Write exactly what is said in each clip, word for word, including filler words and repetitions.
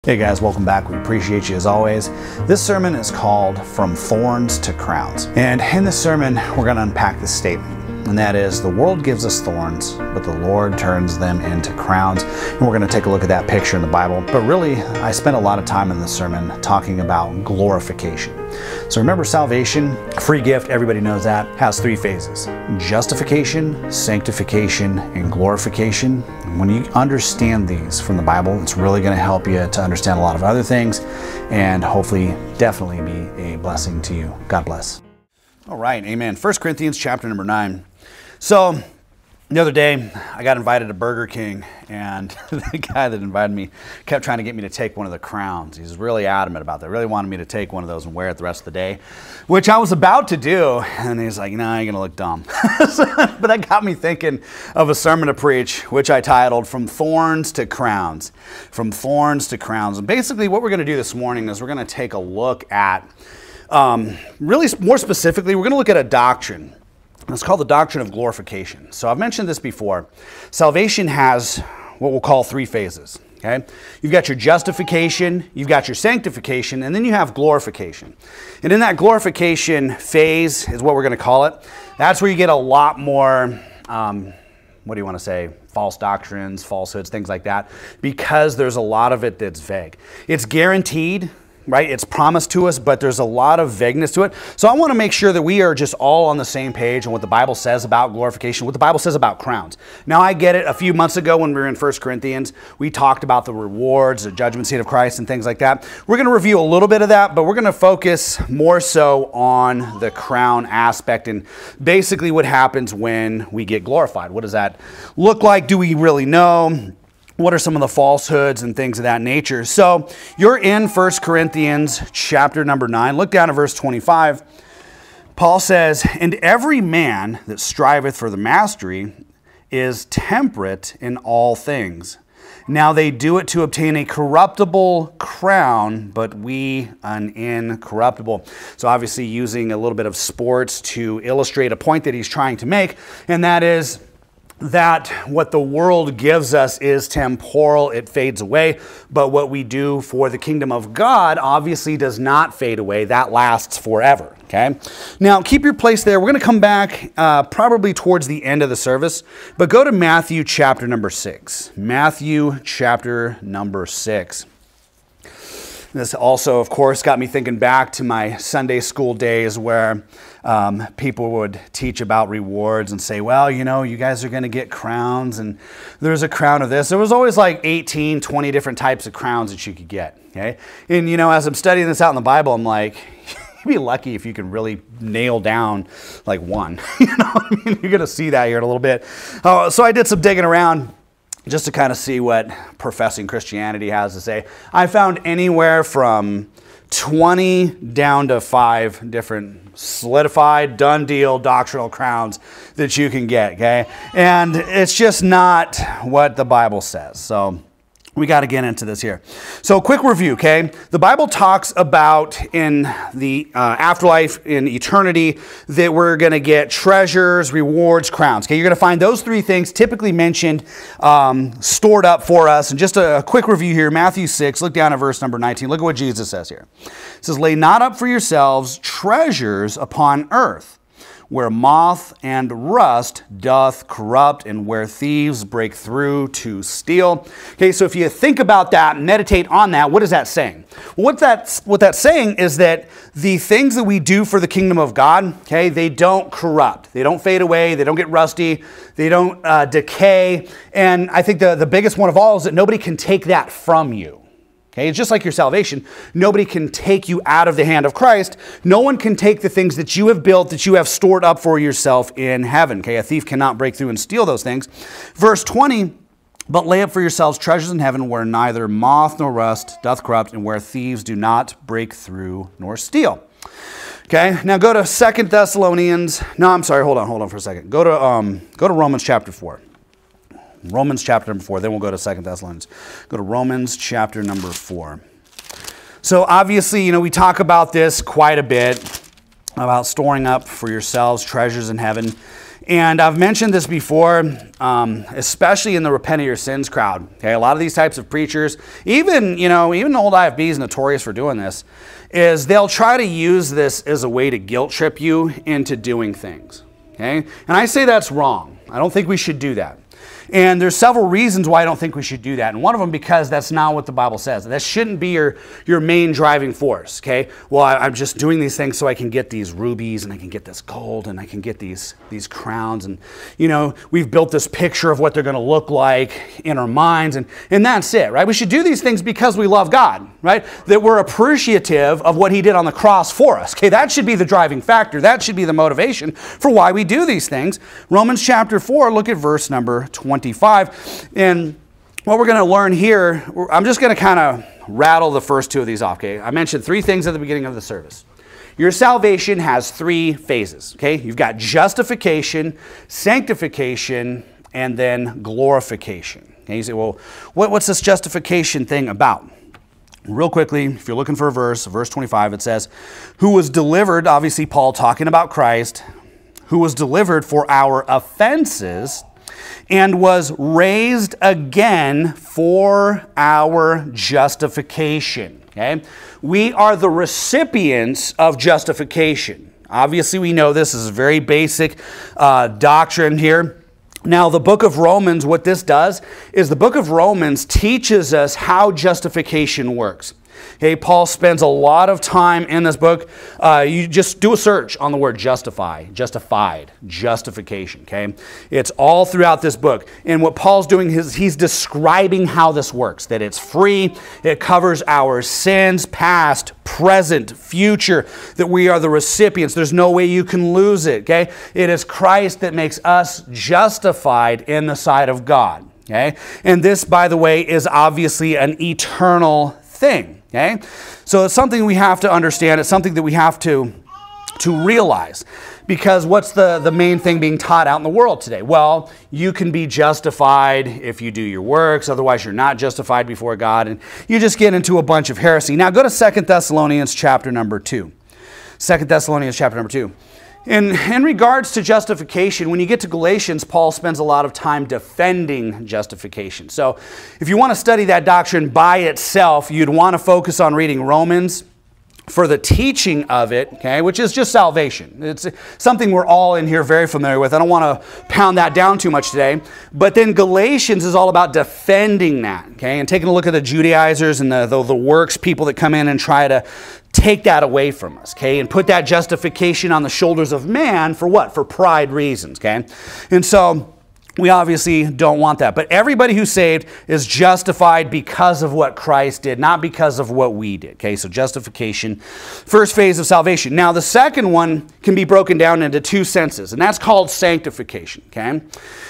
Hey guys, welcome back. We appreciate you as always. This sermon is called From Thorns to Crowns. And in this sermon, we're going to unpack this statement. And that is, the world gives us thorns, but the Lord turns them into crowns. And we're going to take a look at that picture in the Bible. But really, I spent a lot of time in this sermon talking about glorification. So remember, salvation, free gift, everybody knows that, has three phases: justification, sanctification, and glorification. And when you understand these from the Bible, it's really going to help you to understand a lot of other things and hopefully definitely be a blessing to you. God bless. All right, amen. First Corinthians chapter number nine. So the other day, I got invited to Burger King, and the guy that invited me kept trying to get me to take one of the crowns. He's really adamant about that. Really wanted me to take one of those and wear it the rest of the day, which I was about to do. And he's like, "No, you're going to look dumb." But that got me thinking of a sermon to preach, which I titled From Thorns to Crowns. From Thorns to Crowns. And basically what we're going to do this morning is we're going to take a look at, um, really more specifically, we're going to look at a doctrine. It's called the doctrine of glorification. So I've mentioned this before. Salvation has what we'll call three phases. Okay? You've got your justification, you've got your sanctification, and then you have glorification. And in that glorification phase is what we're going to call it. That's where you get a lot more, um, what do you want to say, false doctrines, falsehoods, things like that, because there's a lot of it that's vague. It's guaranteed, right? It's promised to us, but there's a lot of vagueness to it. So I want to make sure that we are just all on the same page on what the Bible says about glorification, what the Bible says about crowns. Now, I get it. A few months ago when we were in First Corinthians, we talked about the rewards, the judgment seat of Christ, and things like that. We're going to review a little bit of that, but we're going to focus more so on the crown aspect and basically what happens when we get glorified. What does that look like? Do we really know? What are some of the falsehoods and things of that nature? So you're in First Corinthians chapter number nine. Look down at verse twenty-five. Paul says, "And every man that striveth for the mastery is temperate in all things. Now they do it to obtain a corruptible crown, but we an incorruptible." So obviously using a little bit of sports to illustrate a point that he's trying to make, and that is that what the world gives us is temporal, it fades away, but what we do for the kingdom of God obviously does not fade away, that lasts forever, okay? Now, keep your place there. We're going to come back uh, probably towards the end of the service, but go to Matthew chapter number six. Matthew chapter number six. This also, of course, got me thinking back to my Sunday school days where um, people would teach about rewards and say, well, you know, you guys are going to get crowns, and there's a crown of this. There was always like eighteen, twenty different types of crowns that you could get, okay? And, you know, as I'm studying this out in the Bible, I'm like, you'd be lucky if you can really nail down like one. You know what I mean? You're going to see that here in a little bit. Uh, so I did some digging around just to kind of see what professing Christianity has to say. I found anywhere from twenty down to five different solidified, done deal doctrinal crowns that you can get, okay? And it's just not what the Bible says. So we got to get into this here. So quick review, okay? The Bible talks about in the uh, afterlife, in eternity, that we're going to get treasures, rewards, crowns. Okay, you're going to find those three things typically mentioned, um, stored up for us. And just a, a quick review here, Matthew six, look down at verse number nineteen. Look at what Jesus says here. It says, "Lay not up for yourselves treasures upon earth, where moth and rust doth corrupt, and where thieves break through to steal." Okay, so if you think about that, meditate on that, what is that saying? Well, what that's, what that's saying is that the things that we do for the kingdom of God, okay, they don't corrupt. They don't fade away. They don't get rusty. They don't uh, decay. And I think the, the biggest one of all is that nobody can take that from you. Okay, it's just like your salvation. Nobody can take you out of the hand of Christ. No one can take the things that you have built, that you have stored up for yourself in heaven. Okay, a thief cannot break through and steal those things. Verse twenty, "But lay up for yourselves treasures in heaven, where neither moth nor rust doth corrupt, and where thieves do not break through nor steal." Okay, now go to Second Thessalonians. No, I'm sorry, hold on, hold on for a second. Go to um, go to Romans chapter four. Romans chapter number four, then we'll go to Second Thessalonians. Go to Romans chapter number four. So obviously, you know, we talk about this quite a bit, about storing up for yourselves treasures in heaven. And I've mentioned this before, um, especially in the Repent of Your Sins crowd. Okay, a lot of these types of preachers, even, you know, even old I F B is notorious for doing this, is they'll try to use this as a way to guilt trip you into doing things. Okay, and I say that's wrong. I don't think we should do that. And there's several reasons why I don't think we should do that. And one of them because that's not what the Bible says. That shouldn't be your, your main driving force, okay? Well, I, I'm just doing these things so I can get these rubies and I can get this gold and I can get these, these crowns. And, you know, we've built this picture of what they're going to look like in our minds. And, and that's it, right? We should do these things because we love God, right? That we're appreciative of what He did on the cross for us, okay? That should be the driving factor. That should be the motivation for why we do these things. Romans chapter four, look at verse number twenty. twenty-five. And what we're going to learn here, I'm just going to kind of rattle the first two of these off, okay? I mentioned three things at the beginning of the service. Your salvation has three phases, okay? You've got justification, sanctification, and then glorification. Okay, you say, well, what, what's this justification thing about? Real quickly, if you're looking for a verse, verse twenty-five, it says, who was delivered, obviously Paul talking about Christ, who was delivered for our offenses, and was raised again for our justification. Okay? We are the recipients of justification. Obviously, we know this is a very basic uh, doctrine here. Now, the book of Romans, what this does is the book of Romans teaches us how justification works. Okay, Paul spends a lot of time in this book. Uh, you just do a search on the word justify, justified, justification, okay? It's all throughout this book. And what Paul's doing is he's describing how this works, that it's free, it covers our sins, past, present, future, that we are the recipients. There's no way you can lose it, okay? It is Christ that makes us justified in the sight of God, okay? And this, by the way, is obviously an eternal thing. Okay, so it's something we have to understand. It's something that we have to, to realize. Because what's the, the main thing being taught out in the world today? Well, you can be justified if you do your works. Otherwise, you're not justified before God. And you just get into a bunch of heresy. Now, go to Second Thessalonians chapter number two. Second Thessalonians chapter number two. In, in regards to justification, when you get to Galatians, Paul spends a lot of time defending justification. So if you want to study that doctrine by itself, you'd want to focus on reading Romans for the teaching of it, okay, which is just salvation. It's something we're all in here very familiar with. I don't want to pound that down too much today. But then Galatians is all about defending that, okay, and taking a look at the Judaizers and the, the, the works people that come in and try to take that away from us, okay, and put that justification on the shoulders of man for what? For pride reasons, okay? And so we obviously don't want that. But everybody who's saved is justified because of what Christ did, not because of what we did, okay? So justification, first phase of salvation. Now, the second one can be broken down into two senses, and that's called sanctification, okay?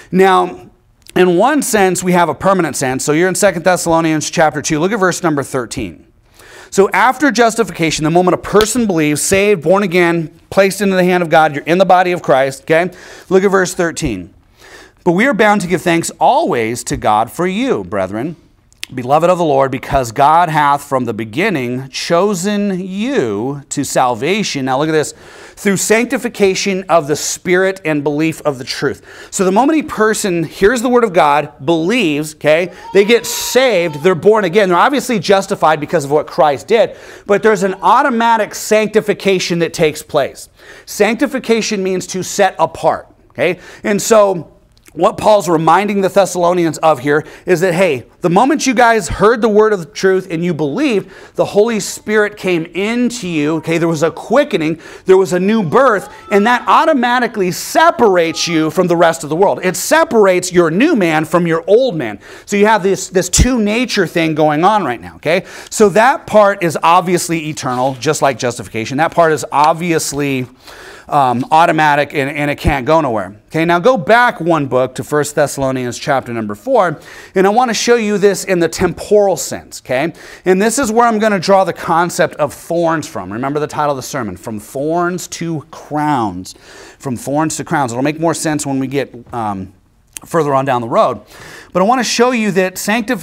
Now, in one sense, we have a permanent sense. So you're in Second Thessalonians chapter two. Look at verse number thirteen. So after justification, the moment a person believes, saved, born again, placed into the hand of God, you're in the body of Christ, okay? Look at verse thirteen. But we are bound to give thanks always to God for you, brethren, beloved of the Lord, because God hath from the beginning chosen you to salvation. Now look at this. Through sanctification of the Spirit and belief of the truth. So the moment a person hears the word of God, believes, okay, they get saved, they're born again. They're obviously justified because of what Christ did, but there's an automatic sanctification that takes place. Sanctification means to set apart, okay? And so what Paul's reminding the Thessalonians of here is that, hey, the moment you guys heard the word of truth and you believed, the Holy Spirit came into you, okay, there was a quickening, there was a new birth, and that automatically separates you from the rest of the world. It separates your new man from your old man. So you have this, this two-nature thing going on right now, okay? So that part is obviously eternal, just like justification. That part is obviously Um, automatic and, and it can't go nowhere. Okay, now go back one book to First Thessalonians chapter number four, and I want to show you this in the temporal sense, okay? And this is where I'm going to draw the concept of thorns from. Remember the title of the sermon, From Thorns to Crowns. From Thorns to Crowns. It'll make more sense when we get um, further on down the road. But I want to show you that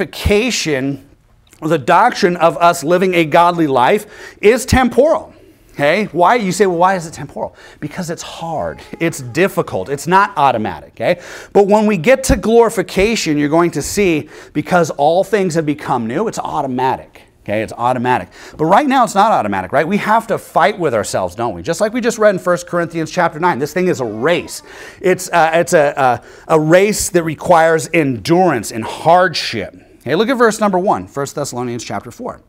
sanctification, the doctrine of us living a godly life, is temporal. Okay, why? You say, well, why is it temporal? Because it's hard. It's difficult. It's not automatic. Okay, but when we get to glorification, you're going to see, because all things have become new, it's automatic. Okay, it's automatic. But right now, it's not automatic, right? We have to fight with ourselves, don't we? Just like we just read in First Corinthians chapter nine. This thing is a race. It's, uh, it's a, a, a race that requires endurance and hardship. Okay, look at verse number one, First Thessalonians chapter four.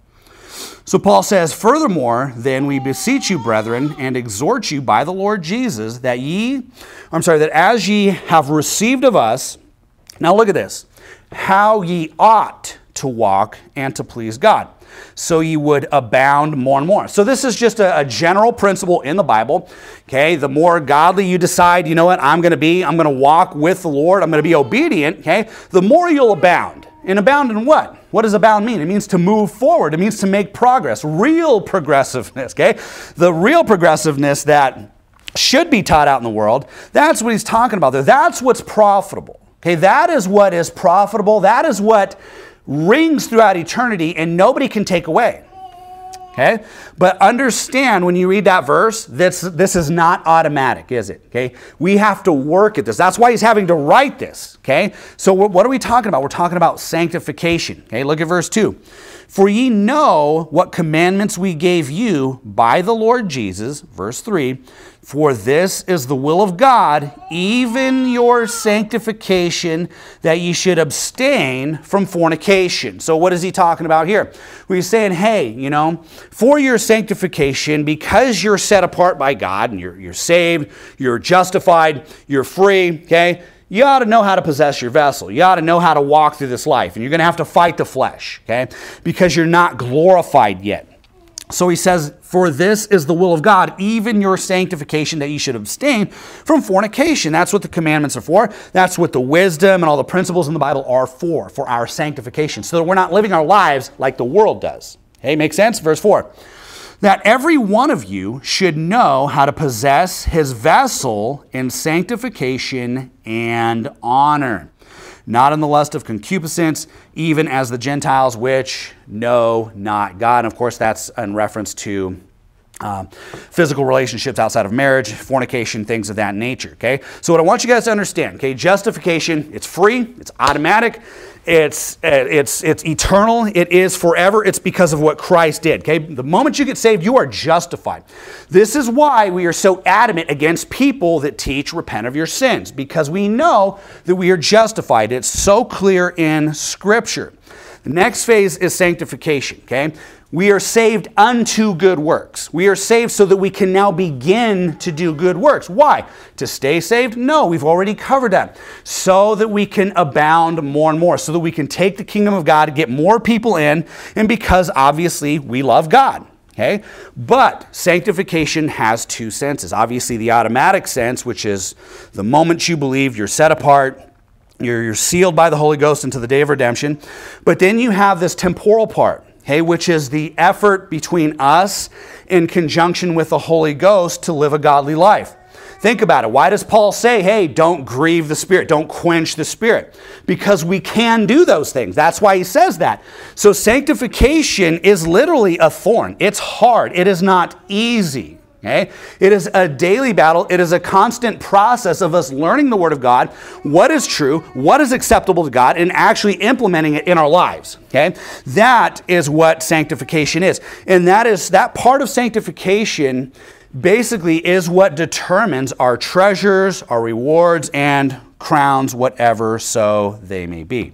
So Paul says, furthermore, then we beseech you, brethren, and exhort you by the Lord Jesus, that ye, I'm sorry, that as ye have received of us, now look at this, how ye ought to walk and to please God, so ye would abound more and more. So this is just a, a general principle in the Bible. Okay, the more godly you decide, you know what, I'm going to be, I'm going to walk with the Lord, I'm going to be obedient, okay, the more you'll abound. And abound in what? What does abound mean? It means to move forward. It means to make progress. Real progressiveness, okay? The real progressiveness that should be taught out in the world, that's what he's talking about there. That's what's profitable, okay? That is what is profitable. That is what rings throughout eternity and nobody can take away. Okay? But understand when you read that verse, this, this is not automatic, is it? Okay? We have to work at this. That's why he's having to write this. Okay? So what are we talking about? We're talking about sanctification. Okay? Look at verse two. For ye know what commandments we gave you by the Lord Jesus, verse three, for this is the will of God, even your sanctification, that ye should abstain from fornication. So what is he talking about here? Well, he's saying, hey, you know, for your sanctification, because you're set apart by God, and you're, you're saved, you're justified, you're free, okay? You ought to know how to possess your vessel. You ought to know how to walk through this life. And you're going to have to fight the flesh, okay? Because you're not glorified yet. So he says, for this is the will of God, even your sanctification, that you should abstain from fornication. That's what the commandments are for. That's what the wisdom and all the principles in the Bible are for, for our sanctification. So that we're not living our lives like the world does. Okay, make sense? Verse four. That every one of you should know how to possess his vessel in sanctification and honor, not in the lust of concupiscence, even as the Gentiles which know not God. And of course, that's in reference to uh, physical relationships outside of marriage, fornication, things of that nature. Okay, so what I want you guys to understand, okay, justification, it's free, it's automatic, it's it's it's eternal, it is forever. It's because of what Christ did. Okay, the moment you get saved, you are justified. This is why we are so adamant against people that teach repent of your sins, because we know that we are justified. It's so clear in Scripture. The next phase is sanctification. Okay, we are saved unto good works. We are saved so that we can now begin to do good works. Why? To stay saved? No, we've already covered that. So that we can abound more and more, so that we can take the kingdom of God, get more people in, and because obviously we love God. Okay? But sanctification has two senses. Obviously the automatic sense, which is the moment you believe, you're set apart, you're, you're sealed by the Holy Ghost until the day of redemption. But then you have this temporal part. Okay, which is the effort between us in conjunction with the Holy Ghost to live a godly life. Think about it. Why does Paul say, hey, don't grieve the Spirit, don't quench the Spirit? Because we can do those things. That's why he says that. So sanctification is literally a thorn. It's hard. It is not easy. Okay? It is a daily battle. It is a constant process of us learning the Word of God, what is true, what is acceptable to God, and actually implementing it in our lives. Okay? That is what sanctification is. And that is that part of sanctification basically is what determines our treasures, our rewards, and crowns, whatever so they may be.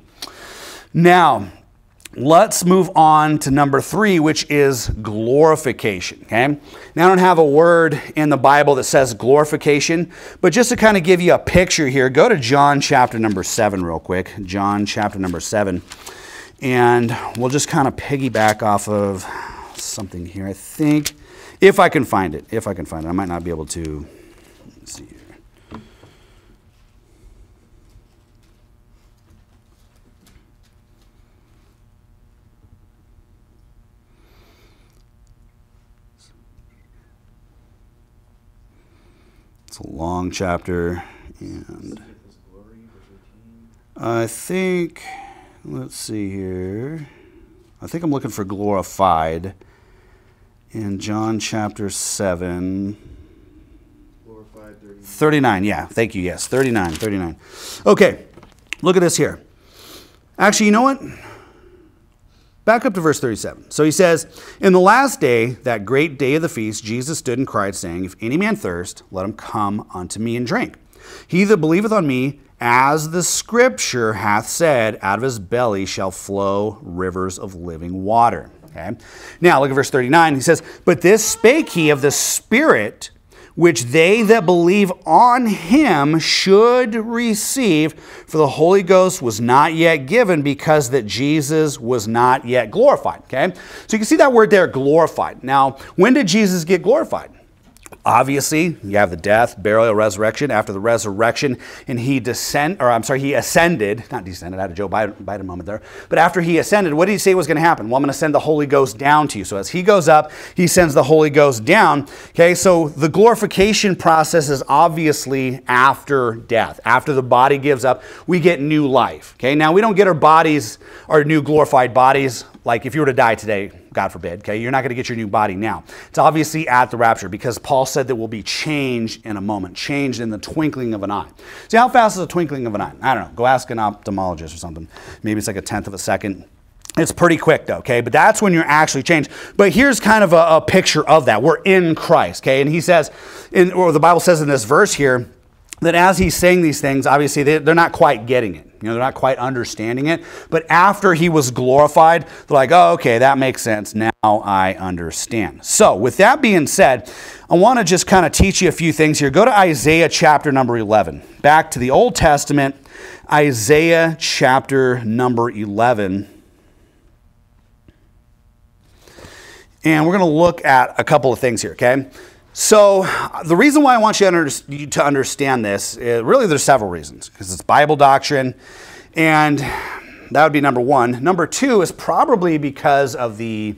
Now, let's move on to number three, which is glorification. Okay? Now, I don't have a word in the Bible that says glorification, but just to kind of give you a picture here, go to John chapter number seven real quick. John chapter number seven. And we'll just kind of piggyback off of something here. I think, if I can find it, if I can find it. I might not be able to. Let's see here. It's a long chapter, and I think, let's see here, I think I'm looking for glorified, in John chapter seven. thirty-nine, yeah, thank you, yes, thirty-nine, thirty-nine. Okay, look at this here. Actually, you know what? Back up to verse thirty-seven. So he says, in the last day, that great day of the feast, Jesus stood and cried, saying, if any man thirst, let him come unto me and drink. He that believeth on me, as the scripture hath said, out of his belly shall flow rivers of living water. Okay. Now, look at verse thirty-nine. He says, but this spake he of the Spirit, which they that believe on him should receive, for the Holy Ghost was not yet given, because that Jesus was not yet glorified. Okay? So you can see that word there, glorified. Now, when did Jesus get glorified? Obviously, you have the death, burial, resurrection. After the resurrection, and he descend, or I'm sorry, he ascended, not descended, I had a Joe Biden, Biden moment there. But after he ascended, what did he say was going to happen? Well, I'm going to send the Holy Ghost down to you. So as he goes up, he sends the Holy Ghost down. Okay, so the glorification process is obviously after death. After the body gives up, we get new life. Okay, now we don't get our bodies, our new glorified bodies, like if you were to die today, God forbid, okay, you're not going to get your new body now. It's obviously at the rapture, because Paul said that we'll be changed in a moment, changed in the twinkling of an eye. See, how fast is a twinkling of an eye? I don't know. Go ask an ophthalmologist or something. Maybe it's like a tenth of a second. It's pretty quick though, okay? But that's when you're actually changed. But here's kind of a, a picture of that. We're in Christ, okay? And he says, in, or the Bible says in this verse here, that as he's saying these things, obviously they, they're not quite getting it. You know, they're not quite understanding it. But after he was glorified, they're like, oh, okay, that makes sense. Now I understand. So with that being said, I want to just kind of teach you a few things here. Go to Isaiah chapter number eleven. Back to the Old Testament, Isaiah chapter number eleven. And we're going to look at a couple of things here, okay? So the reason why I want you to understand this, really there's several reasons, because it's Bible doctrine, and that would be number one. Number two is probably because of the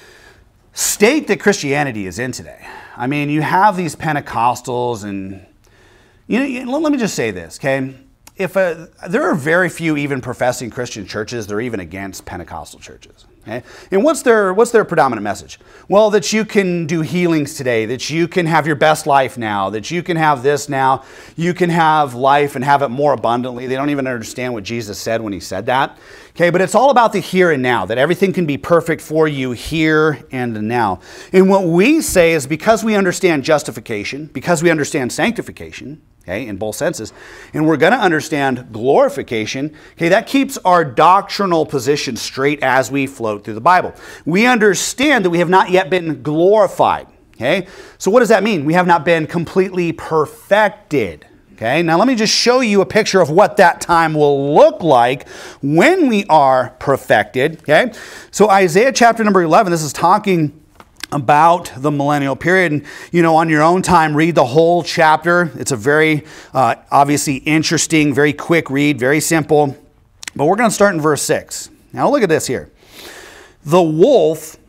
state that Christianity is in today. I mean, you have these Pentecostals, and you know, let me just say this, okay? If a, there are very few even professing Christian churches that are even against Pentecostal churches. Okay? And what's their what's their predominant message? Well, that you can do healings today, that you can have your best life now, that you can have this now, you can have life and have it more abundantly. They don't even understand what Jesus said when he said that. Okay, but it's all about the here and now, that everything can be perfect for you here and now. And what we say is, because we understand justification, because we understand sanctification, okay, in both senses, and we're going to understand glorification, okay, that keeps our doctrinal position straight as we float through the Bible. We understand that we have not yet been glorified, okay? So what does that mean? We have not been completely perfected, okay? Now let me just show you a picture of what that time will look like when we are perfected, okay? So Isaiah chapter number eleven, this is talking about the millennial period. And, you know, on your own time, read the whole chapter. It's a very, uh, obviously interesting, very quick read, very simple. But we're going to start in verse six. Now look at this here. The wolf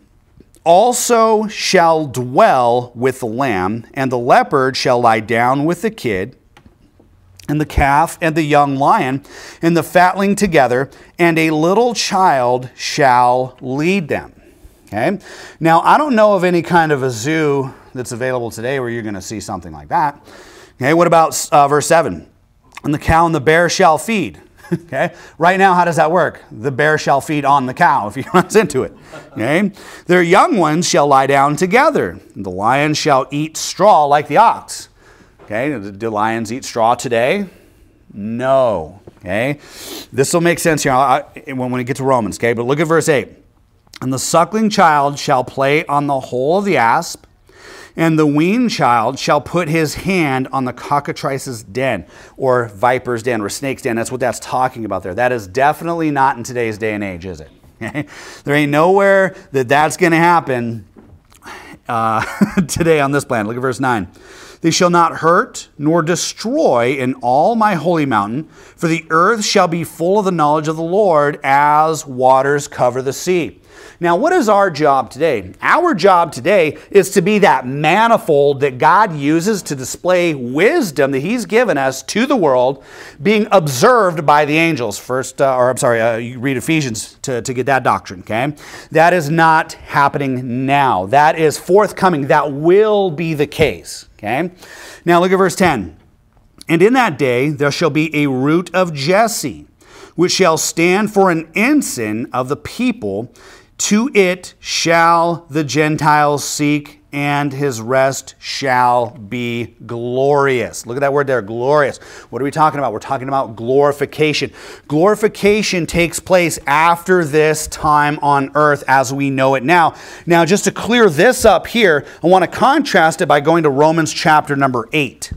also shall dwell with the lamb, and the leopard shall lie down with the kid, and the calf and the young lion, and the fatling together, and a little child shall lead them. Okay. Now, I don't know of any kind of a zoo that's available today where you're going to see something like that. Okay. What about uh, verse seven? And the cow and the bear shall feed. Okay. Right now, how does that work? The bear shall feed on the cow if he runs into it. Okay. Their young ones shall lie down together. And the lion shall eat straw like the ox. Okay. Do lions eat straw today? No. Okay. This will make sense here when we get to Romans. Okay. But look at verse eight. And the suckling child shall play on the hole of the asp, and the weaned child shall put his hand on the cockatrice's den, or viper's den, or snake's den. That's what that's talking about there. That is definitely not in today's day and age, is it? Okay? There ain't nowhere that that's going to happen uh, today on this planet. Look at verse nine. They shall not hurt nor destroy in all my holy mountain, for the earth shall be full of the knowledge of the Lord as waters cover the sea. Now, what is our job today? Our job today is to be that manifold that God uses to display wisdom that he's given us to the world, being observed by the angels. First, uh, or I'm sorry, uh, you read Ephesians to, to get that doctrine, okay? That is not happening now. That is forthcoming. That will be the case, okay? Now, look at verse ten. And in that day there shall be a root of Jesse, which shall stand for an ensign of the people. To it shall the Gentiles seek, and his rest shall be glorious. Look at that word there, glorious. What are we talking about? We're talking about glorification. Glorification takes place after this time on earth as we know it now. Now, just to clear this up here, I want to contrast it by going to Romans chapter number eight.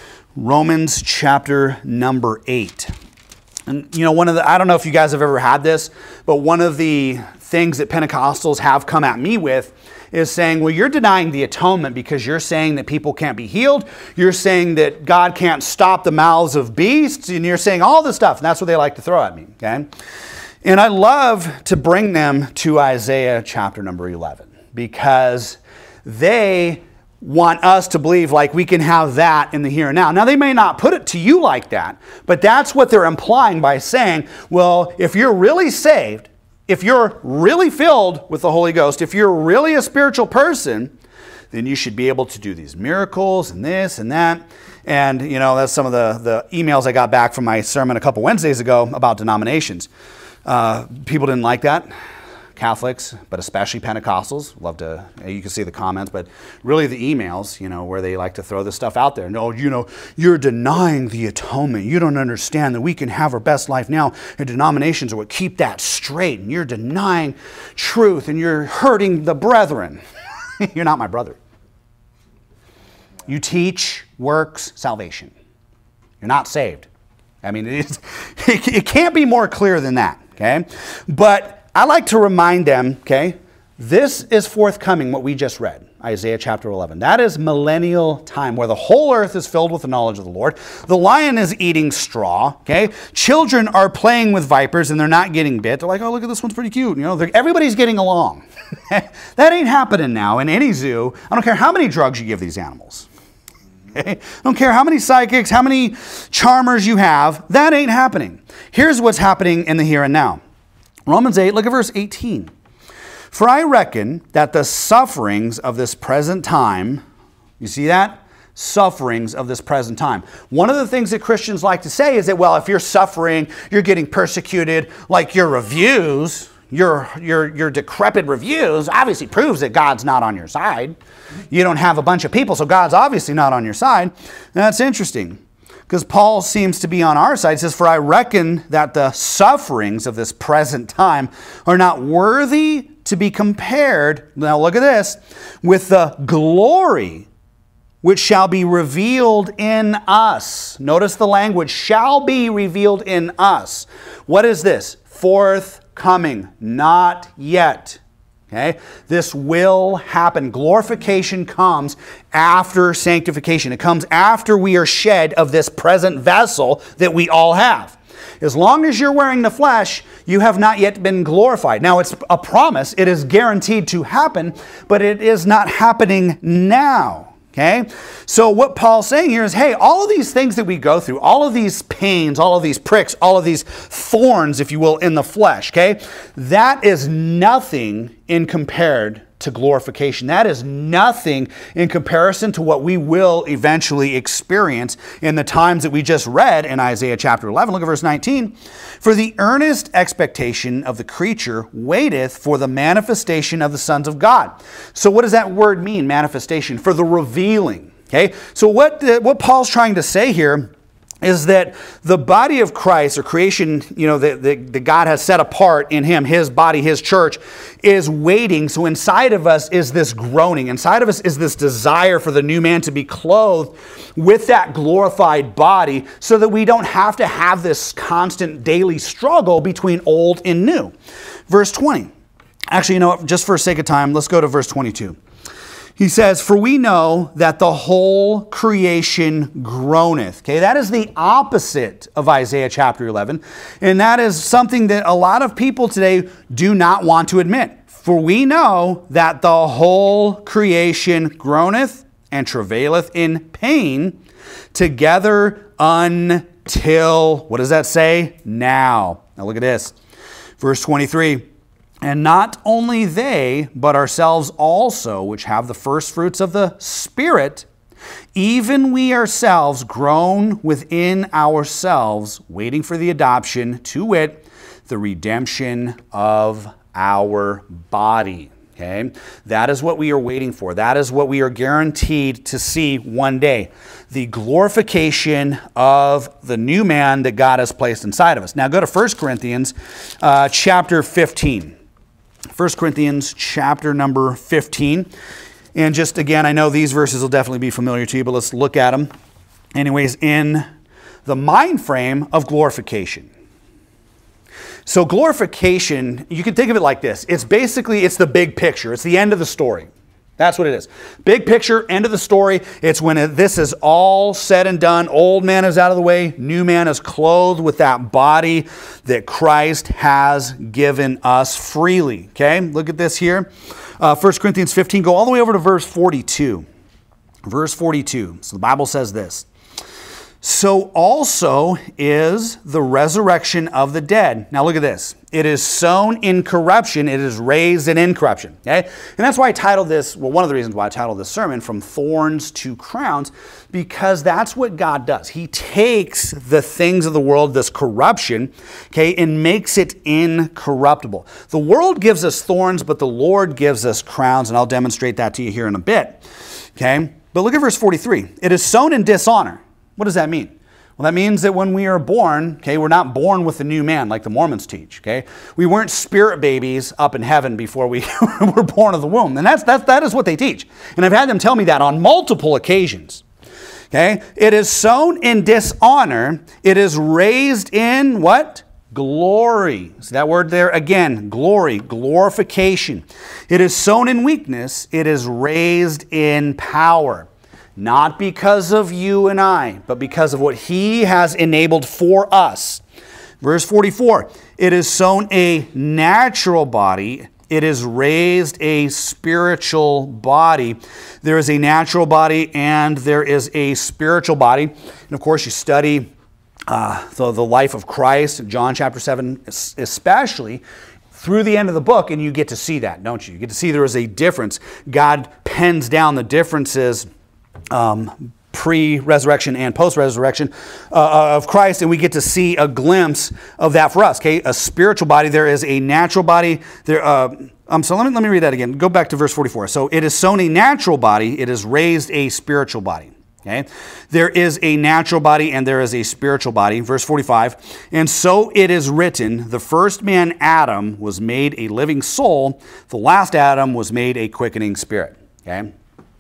Romans chapter number eight. And, you know, one of the, I don't know if you guys have ever had this, but one of the things that Pentecostals have come at me with is saying, well, you're denying the atonement because you're saying that people can't be healed. You're saying that God can't stop the mouths of beasts, and you're saying all this stuff. And that's what they like to throw at me, okay? And I love to bring them to Isaiah chapter number eleven because they want us to believe like we can have that in the here and now. Now, they may not put it to you like that, but that's what they're implying by saying, well, if you're really saved, if you're really filled with the Holy Ghost, if you're really a spiritual person, then you should be able to do these miracles and this and that. And, you know, that's some of the, the emails I got back from my sermon a couple Wednesdays ago about denominations. Uh, people didn't like that. Catholics, but especially Pentecostals. Love to, you can see the comments, but really the emails, you know, where they like to throw this stuff out there. No, you know, you're denying the atonement. You don't understand that we can have our best life now, and denominations are what keep that straight, and you're denying truth, and you're hurting the brethren. You're not my brother. You teach works salvation. You're not saved. I mean, it, is, it can't be more clear than that, okay? But I like to remind them, okay, this is forthcoming, what we just read, Isaiah chapter eleven. That is millennial time where the whole earth is filled with the knowledge of the Lord. The lion is eating straw, okay? Children are playing with vipers and they're not getting bit. They're like, oh, look at this one's pretty cute. You know, everybody's getting along. That ain't happening now in any zoo. I don't care how many drugs you give these animals. Okay? I don't care how many psychics, how many charmers you have. That ain't happening. Here's what's happening in the here and now. Romans eight, look at verse eighteen. For I reckon that the sufferings of this present time, you see that? Sufferings of this present time. One of the things that Christians like to say is that, well, if you're suffering, you're getting persecuted, like your reviews, your, your, your decrepit reviews obviously proves that God's not on your side. You don't have a bunch of people, so God's obviously not on your side. That's interesting. Because Paul seems to be on our side. He says, for I reckon that the sufferings of this present time are not worthy to be compared, now look at this, with the glory which shall be revealed in us. Notice the language, shall be revealed in us. What is this? Forthcoming, not yet. Okay? This will happen. Glorification comes after sanctification. It comes after we are shed of this present vessel that we all have. As long as you're wearing the flesh, you have not yet been glorified. Now, it's a promise. It is guaranteed to happen, but it is not happening now. Okay? So what Paul's saying here is, hey, all of these things that we go through, all of these pains, all of these pricks, all of these thorns, if you will, in the flesh, okay? That is nothing in compared to glorification. That is nothing in comparison to what we will eventually experience in the times that we just read in Isaiah chapter eleven. Look at verse nineteen. For the earnest expectation of the creature waiteth for the manifestation of the sons of God. So what does that word mean, manifestation? For the revealing. Okay? So what, what Paul's trying to say here is that the body of Christ, or creation, you know, that, that, that God has set apart in Him, His body, His church, is waiting. So inside of us is this groaning. Inside of us is this desire for the new man to be clothed with that glorified body so that we don't have to have this constant daily struggle between old and new. Verse twenty. Actually, you know what? Just for sake of time, let's go to verse twenty-two. He says, for we know that the whole creation groaneth. Okay, that is the opposite of Isaiah chapter eleven. And that is something that a lot of people today do not want to admit. For we know that the whole creation groaneth and travaileth in pain together until, what does that say? Now. Now look at this. Verse twenty-three. And not only they, but ourselves also, which have the first fruits of the Spirit, even we ourselves groan within ourselves, waiting for the adoption, to wit, the redemption of our body. Okay? That is what we are waiting for. That is what we are guaranteed to see one day. The glorification of the new man that God has placed inside of us. Now go to First Corinthians uh, chapter fifteen. First Corinthians chapter number fifteen. And just again, I know these verses will definitely be familiar to you, but let's look at them. Anyways, in the mind frame of glorification. So glorification, you can think of it like this. It's basically, it's the big picture. It's the end of the story. That's what it is. Big picture, end of the story. It's when it, this is all said and done. Old man is out of the way. New man is clothed with that body that Christ has given us freely. Okay, look at this here. Uh, First Corinthians fifteen, go all the way over to verse forty-two. Verse forty-two. So the Bible says this. So also is the resurrection of the dead. Now look at this. It is sown in corruption. It is raised in incorruption. Okay? And that's why I titled this, well, one of the reasons why I titled this sermon, From Thorns to Crowns, because that's what God does. He takes the things of the world, this corruption, okay, and makes it incorruptible. The world gives us thorns, but the Lord gives us crowns, and I'll demonstrate that to you here in a bit. Okay? But look at verse forty-three. It is sown in dishonor. What does that mean? Well, that means that when we are born, okay, we're not born with the new man like the Mormons teach, okay? We weren't spirit babies up in heaven before we were born of the womb. And that's, that's, that is what they teach. And I've had them tell me that on multiple occasions, okay? It is sown in dishonor. It is raised in what? Glory. See that word there again, glory, glorification. It is sown in weakness. It is raised in power. Not because of you and I, but because of what He has enabled for us. Verse forty-four, it is sown a natural body. It is raised a spiritual body. There is a natural body and there is a spiritual body. And of course, you study uh, the, the life of Christ, John chapter seven especially, through the end of the book, and you get to see that, don't you? You get to see there is a difference. God pens down the differences Um, pre-resurrection and post-resurrection uh, of Christ, and we get to see a glimpse of that for us. Okay, a spiritual body. There is a natural body. There. Uh, um. So let me let me read that again. Go back to verse forty-four. So it is sown a natural body. It is raised a spiritual body. Okay, there is a natural body and there is a spiritual body. Verse forty-five. And so it is written: the first man Adam was made a living soul. The last Adam was made a quickening spirit. Okay.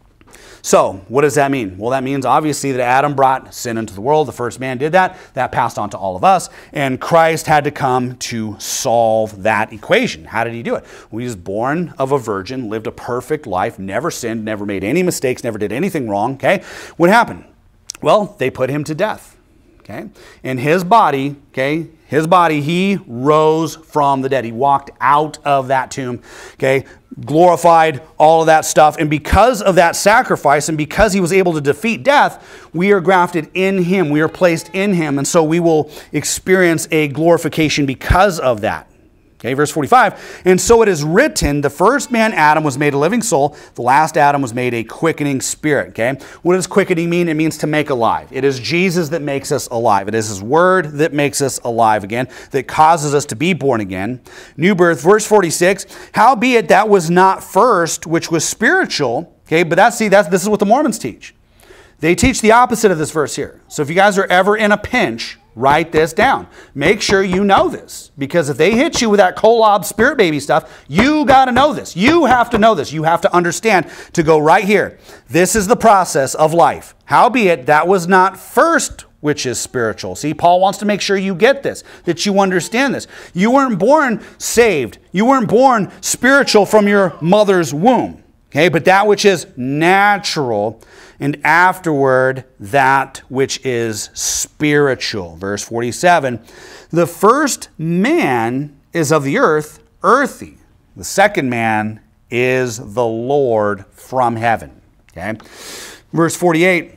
So, what does that mean? Well, that means obviously that Adam brought sin into the world. The first man did that. That passed on to all of us. And Christ had to come to solve that equation. How did He do it? Well, He was born of a virgin, lived a perfect life, never sinned, never made any mistakes, never did anything wrong. Okay? What happened? Well, they put Him to death. Okay? And His body, okay, His body, He rose from the dead. He walked out of that tomb, okay, glorified, all of that stuff. And because of that sacrifice and because He was able to defeat death, we are grafted in Him. We are placed in Him. And so we will experience a glorification because of that. Okay, verse forty-five, and so it is written, the first man Adam was made a living soul, the last Adam was made a quickening spirit. Okay, what does quickening mean? It means to make alive. It is Jesus that makes us alive. It is His word that makes us alive again, that causes us to be born again. New birth, verse forty-six, howbeit that was not first, which was spiritual. Okay, but that's, see, that's, this is what the Mormons teach. They teach the opposite of this verse here. So if you guys are ever in a pinch, write this down. Make sure you know this. Because if they hit you with that Kolob spirit baby stuff, you got to know this. You have to know this. You have to understand to go right here. This is the process of life. Howbeit, that was not first which is spiritual. See, Paul wants to make sure you get this, that you understand this. You weren't born saved. You weren't born spiritual from your mother's womb. Okay, but that which is natural, and afterward that which is spiritual. Verse forty-seven, the first man is of the earth, earthy. The second man is the Lord from heaven. Okay? Verse forty-eight,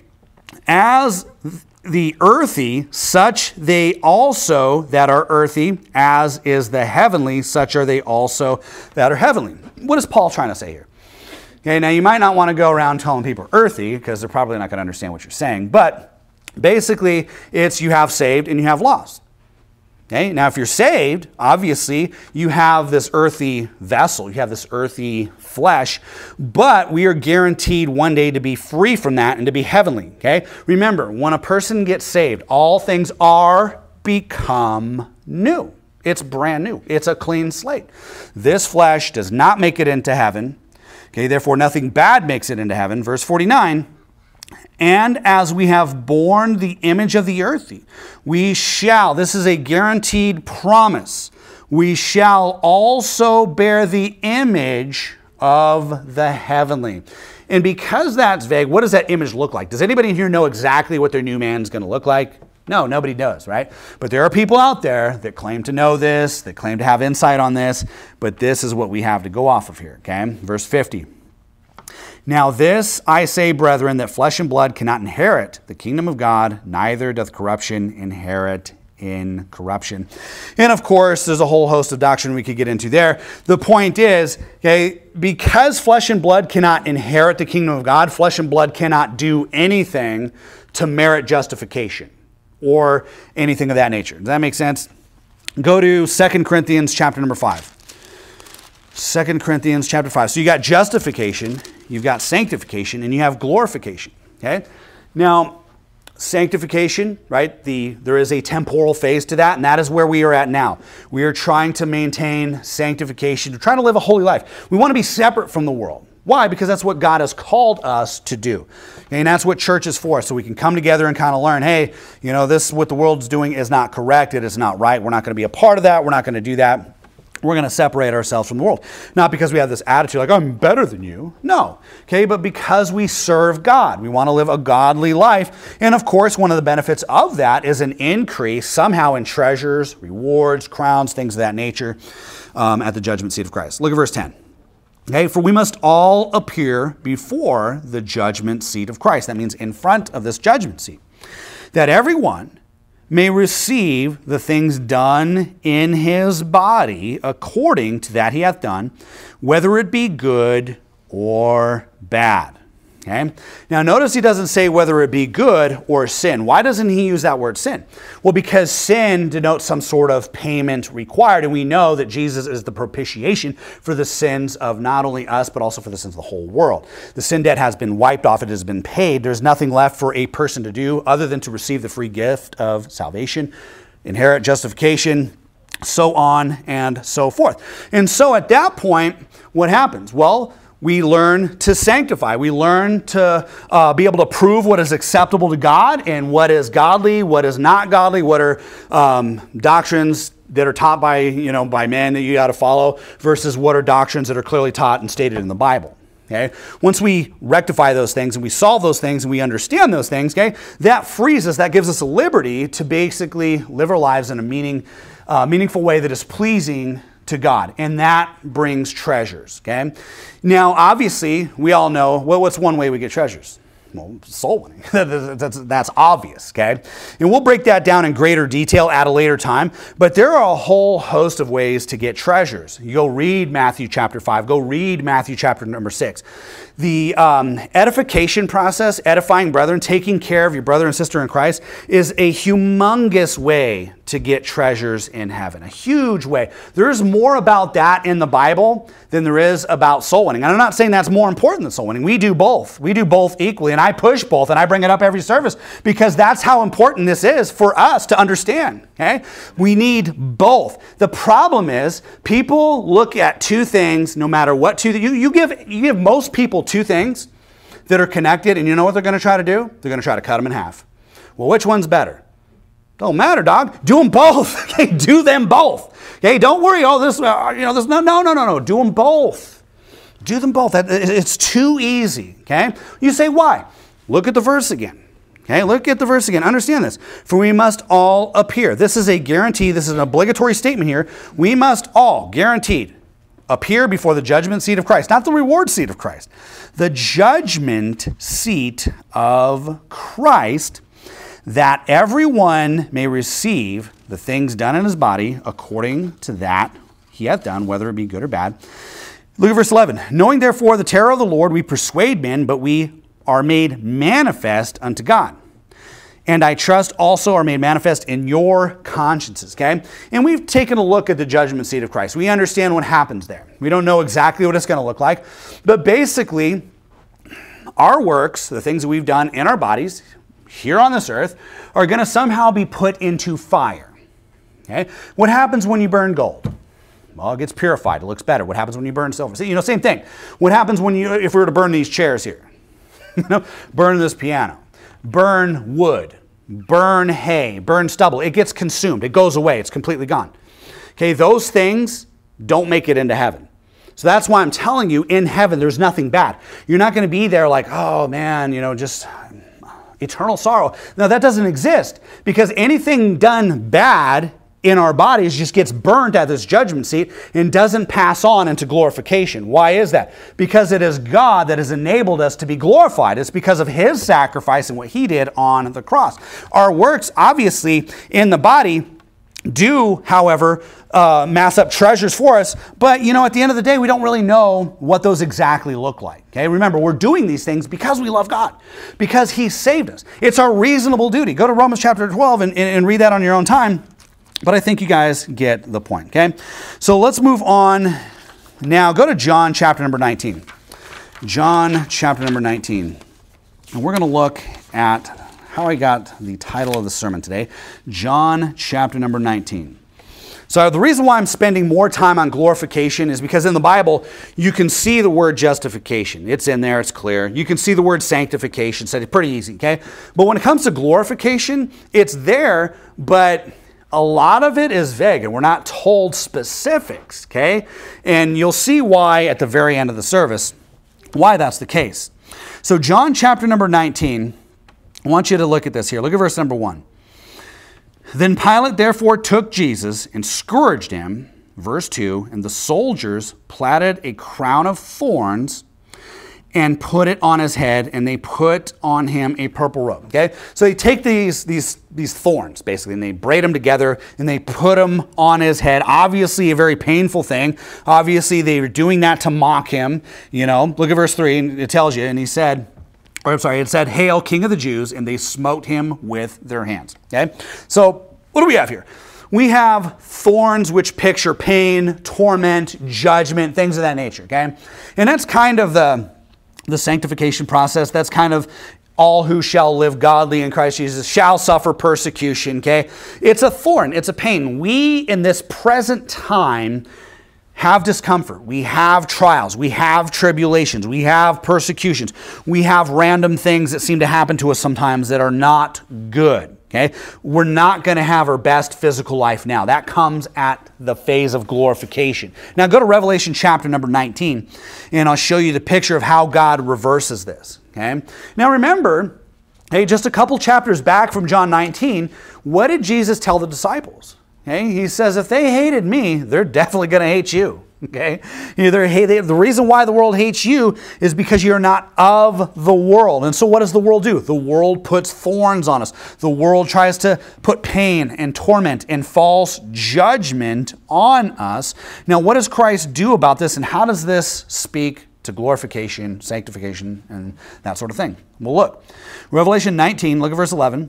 as the earthy, such they also that are earthy, as is the heavenly, such are they also that are heavenly. What is Paul trying to say here? Okay, now you might not want to go around telling people earthy because they're probably not going to understand what you're saying, but basically it's you have saved and you have lost. Okay, now if you're saved, obviously you have this earthy vessel, you have this earthy flesh, but we are guaranteed one day to be free from that and to be heavenly. Okay, remember, when a person gets saved, all things are become new. It's brand new. It's a clean slate. This flesh does not make it into heaven. Okay, therefore nothing bad makes it into heaven. Verse forty-nine, and as we have borne the image of the earthy, we shall, this is a guaranteed promise, we shall also bear the image of the heavenly. And because that's vague, what does that image look like? Does anybody here know exactly what their new man's going to look like? No, nobody does, right? But there are people out there that claim to know this, that claim to have insight on this, but this is what we have to go off of here, okay? Verse fifty. Now this I say, brethren, that flesh and blood cannot inherit the kingdom of God, neither doth corruption inherit in corruption. And of course, there's a whole host of doctrine we could get into there. The point is, okay, because flesh and blood cannot inherit the kingdom of God, flesh and blood cannot do anything to merit justification or anything of that nature. Does that make sense? Go to Second Corinthians chapter number five. Second Corinthians chapter five. So you got justification, you've got sanctification, and you have glorification. Okay? Now, sanctification, right? The there is a temporal phase to that, and that is where we are at now. We are trying to maintain sanctification, we're trying to live a holy life. We want to be separate from the world. Why? Because that's what God has called us to do. And that's what church is for. So we can come together and kind of learn, hey, you know, this, what the world's doing is not correct. It is not right. We're not going to be a part of that. We're not going to do that. We're going to separate ourselves from the world. Not because we have this attitude like, I'm better than you. No. Okay, but because we serve God. We want to live a godly life. And of course, one of the benefits of that is an increase somehow in treasures, rewards, crowns, things of that nature um, at the judgment seat of Christ. Look at verse ten. Okay, for we must all appear before the judgment seat of Christ. That means in front of this judgment seat. That everyone may receive the things done in his body according to that he hath done, whether it be good or bad. Okay? Now notice he doesn't say whether it be good or sin. Why doesn't he use that word sin? Well, because sin denotes some sort of payment required, and we know that Jesus is the propitiation for the sins of not only us, but also for the sins of the whole world. The sin debt has been wiped off. It has been paid. There's nothing left for a person to do other than to receive the free gift of salvation, inherit justification, so on and so forth. And so at that point, what happens? Well, we learn to sanctify. We learn to uh, be able to prove what is acceptable to God and what is godly, what is not godly, what are um, doctrines that are taught by, you know, by men that you got to follow versus what are doctrines that are clearly taught and stated in the Bible. Okay? Once we rectify those things and we solve those things and we understand those things, okay, that frees us, that gives us a liberty to basically live our lives in a meaning, uh, meaningful way that is pleasing to God, and that brings treasures, okay? Now, obviously, we all know, well, what's one way we get treasures? Well, soul winning. that's, that's obvious, okay? And we'll break that down in greater detail at a later time, but there are a whole host of ways to get treasures. You go read Matthew chapter five, go read Matthew chapter number six. The um, edification process, edifying brethren, taking care of your brother and sister in Christ, is a humongous way to get treasures in heaven. A huge way. There's more about that in the Bible than there is about soul winning. And I'm not saying that's more important than soul winning. We do both. We do both equally. And I push both, and I bring it up every service because that's how important this is for us to understand. Okay? We need both. The problem is people look at two things, no matter what two, you, you give you give most people two things that are connected, and you know what they're going to try to do? They're going to try to cut them in half. Well, which one's better? Don't matter, dog. Do them both. Okay, do them both. Okay, don't worry. Oh, this, uh, you know, this. No, no, no, no, no. Do them both. Do them both. It's too easy. Okay. You say why? Look at the verse again. Okay, look at the verse again. Understand this. For we must all appear. This is a guarantee. This is an obligatory statement here. We must all, guaranteed, appear before the judgment seat of Christ, not the reward seat of Christ. The judgment seat of Christ, that everyone may receive the things done in his body according to that he hath done, whether it be good or bad. Look at verse eleven. Knowing therefore the terror of the Lord, we persuade men, but we are made manifest unto God. And I trust also are made manifest in your consciences, okay? And we've taken a look at the judgment seat of Christ. We understand what happens there. We don't know exactly what it's going to look like, but basically, our works, the things that we've done in our bodies here on this earth, are going to somehow be put into fire, okay? What happens when you burn gold? Well, it gets purified. It looks better. What happens when you burn silver? See, you know, same thing. What happens when you, if we were to burn these chairs here? You know, burn this piano. Burn wood, burn hay, burn stubble. It gets consumed. It goes away. It's completely gone. Okay, those things don't make it into heaven. So that's why I'm telling you, in heaven, there's nothing bad. You're not going to be there like, oh man, you know, just eternal sorrow. No, that doesn't exist, because anything done bad in our bodies just gets burnt at this judgment seat and doesn't pass on into glorification. Why is that? Because it is God that has enabled us to be glorified. It's because of his sacrifice and what he did on the cross. Our works, obviously, in the body do, however, uh, mass up treasures for us. But, you know, at the end of the day, we don't really know what those exactly look like. Okay, remember, we're doing these things because we love God, because he saved us. It's our reasonable duty. Go to Romans chapter twelve and, and read that on your own time. But I think you guys get the point, okay? So let's move on now. Go to John chapter number nineteen. John chapter number nineteen. And we're going to look at how I got the title of the sermon today. John chapter number nineteen. So the reason why I'm spending more time on glorification is because in the Bible, you can see the word justification. It's in there, it's clear. You can see the word sanctification, so it's pretty easy, okay? But when it comes to glorification, it's there, but a lot of it is vague, and we're not told specifics, okay? And you'll see why at the very end of the service, why that's the case. So John chapter number nineteen, I want you to look at this here. Look at verse number one. Then Pilate therefore took Jesus and scourged him, verse two, and the soldiers platted a crown of thorns and put it on his head, and they put on him a purple robe. Okay, so they take these these these thorns basically, and they braid them together, and they put them on his head. Obviously, a very painful thing. Obviously, they were doing that to mock him. You know, look at verse three, and it tells you. And he said, or I'm sorry, it said, "Hail, King of the Jews!" And they smote him with their hands. Okay, so what do we have here? We have thorns which picture pain, torment, judgment, things of that nature. Okay, and that's kind of the The sanctification process. That's kind of all who shall live godly in Christ Jesus shall suffer persecution, okay? It's a thorn. It's a pain. We, in this present time, have discomfort. We have trials. We have tribulations. We have persecutions. We have random things that seem to happen to us sometimes that are not good. Okay? We're not going to have our best physical life now. That comes at the phase of glorification. Now go to Revelation chapter number nineteen, and I'll show you the picture of how God reverses this. Okay? Now remember, hey, just a couple chapters back from John nineteen, what did Jesus tell the disciples? Okay? He says, if they hated me, they're definitely going to hate you. Okay? Either hey, they, the reason why the world hates you is because you're not of the world. And so what does the world do? The world puts thorns on us. The world tries to put pain and torment and false judgment on us. Now, what does Christ do about this, and how does this speak to glorification, sanctification, and that sort of thing? Well, look. Revelation nineteen, look at verse eleven.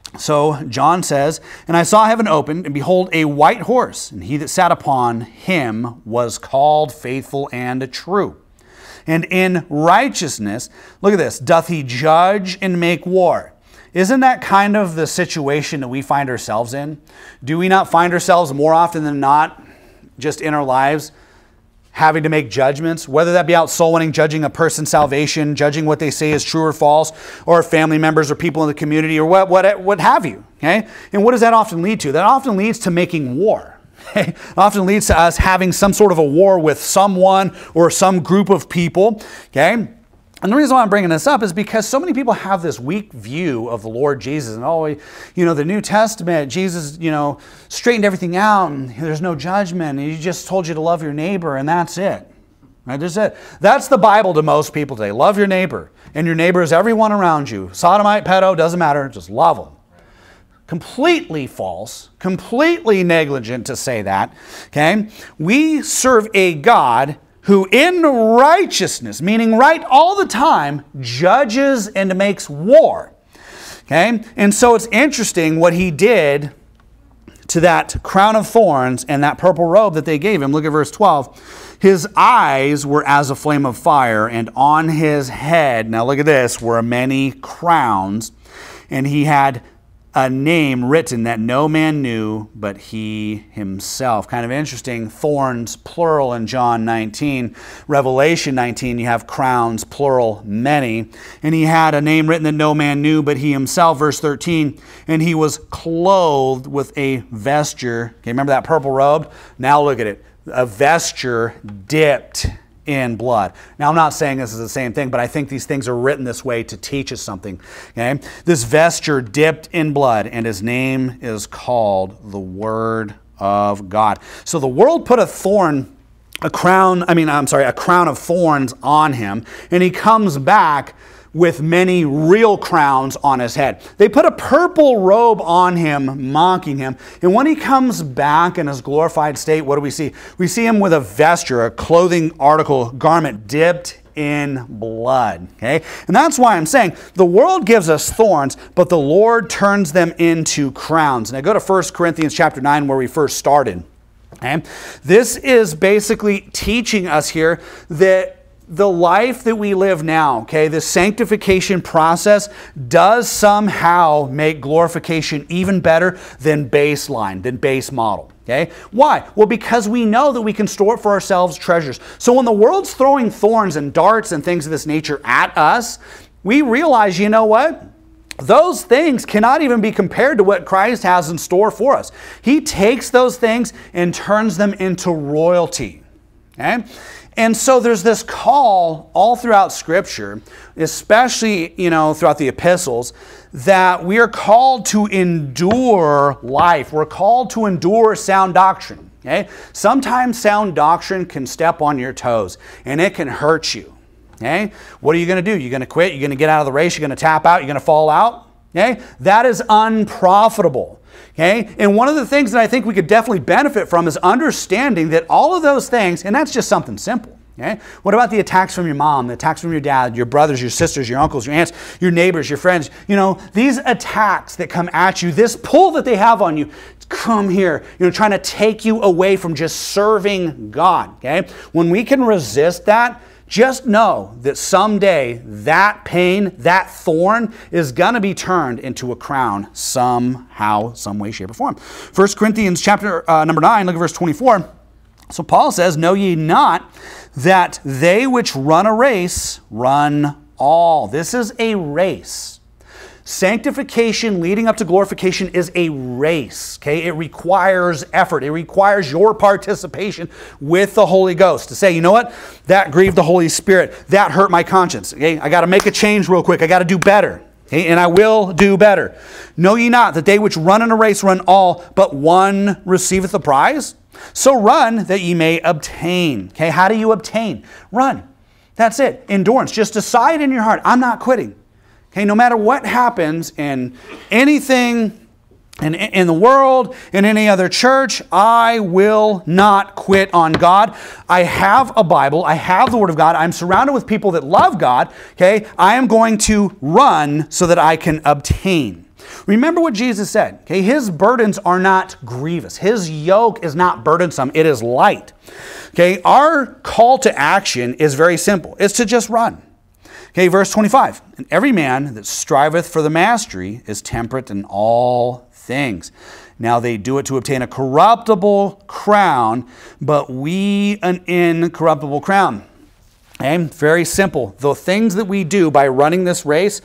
So John says, and I saw heaven opened, and behold, a white horse, and he that sat upon him was called Faithful and True. And in righteousness, look at this, doth he judge and make war. Isn't that kind of the situation that we find ourselves in? Do we not find ourselves more often than not, just in our lives, having to make judgments, whether that be out soul winning, judging a person's salvation, judging what they say is true or false, or family members or people in the community, or what what what have you, okay? And what does that often lead to? That often leads to making war. Okay? It often leads to us having some sort of a war with someone or some group of people, okay? And the reason why I'm bringing this up is because so many people have this weak view of the Lord Jesus. And, oh, you know, the New Testament, Jesus, you know, straightened everything out and there's no judgment. And he just told you to love your neighbor and that's it. Right? That's it. That's the Bible to most people today. Love your neighbor. And your neighbor is everyone around you. Sodomite, pedo, doesn't matter. Just love them. Completely false. Completely negligent to say that. Okay? We serve a God who in righteousness, meaning right all the time, judges and makes war. Okay? And so it's interesting what he did to that crown of thorns and that purple robe that they gave him. Look at verse twelve. His eyes were as a flame of fire, and on his head, now look at this, were many crowns, and he had a name written that no man knew but he himself. Kind of interesting. Thorns, plural in John nineteen. Revelation nineteen, you have crowns, plural, many. And he had a name written that no man knew but he himself. Verse thirteen, and he was clothed with a vesture. Okay, remember that purple robe? Now look at it. A vesture dipped in blood. Now, I'm not saying this is the same thing, but I think these things are written this way to teach us something. Okay? This vesture dipped in blood, and his name is called the Word of God. So the world put a thorn, a crown, I mean, I'm sorry, a crown of thorns on him, and he comes back with many real crowns on his head. They put a purple robe on him, mocking him. And when he comes back in his glorified state, what do we see? We see him with a vesture, a clothing article, garment dipped in blood. Okay? And that's why I'm saying the world gives us thorns, but the Lord turns them into crowns. Now go to First Corinthians chapter nine where we first started. Okay? This is basically teaching us here that the life that we live now, okay, the sanctification process does somehow make glorification even better than baseline, than base model. Okay? Why? Well, because we know that we can store for ourselves treasures. So when the world's throwing thorns and darts and things of this nature at us, we realize, you know what? Those things cannot even be compared to what Christ has in store for us. He takes those things and turns them into royalty. Okay? And so there's this call all throughout Scripture, especially, you know, throughout the epistles, that we are called to endure life. We're called to endure sound doctrine. Okay? Sometimes sound doctrine can step on your toes, and it can hurt you. Okay? What are you going to do? You're going to quit? You're going to get out of the race? You're going to tap out? You're going to fall out? Okay? That is unprofitable. Okay? And one of the things that I think we could definitely benefit from is understanding that all of those things, and that's just something simple. Okay? What about the attacks from your mom, the attacks from your dad, your brothers, your sisters, your uncles, your aunts, your neighbors, your friends? You know, these attacks that come at you, this pull that they have on you, come here, you know, trying to take you away from just serving God. Okay? When we can resist that, just know that someday that pain, that thorn is going to be turned into a crown somehow, some way, shape, or form. First Corinthians chapter uh, number nine, look at verse twenty-four. So Paul says, know ye not that they which run a race run all. This is a race. Sanctification leading up to glorification is a race. Okay? It requires effort. It requires your participation with the Holy Ghost to say, you know what? That grieved the Holy Spirit. That hurt my conscience. Okay? I got to make a change real quick. I got to do better. Okay? And I will do better. Know ye not that they which run in a race run all, but one receiveth the prize? So run that ye may obtain. Okay? How do you obtain? Run. That's it. Endurance. Just decide in your heart, I'm not quitting. Okay, no matter what happens in anything in, in the world, in any other church, I will not quit on God. I have a Bible. I have the Word of God. I'm surrounded with people that love God. Okay, I am going to run so that I can obtain. Remember what Jesus said. Okay, His burdens are not grievous. His yoke is not burdensome. It is light. Okay, our call to action is very simple. It's to just run. Okay, verse twenty-five. And every man that striveth for the mastery is temperate in all things. Now they do it to obtain a corruptible crown, but we an incorruptible crown. Okay, very simple. The things that we do by running this race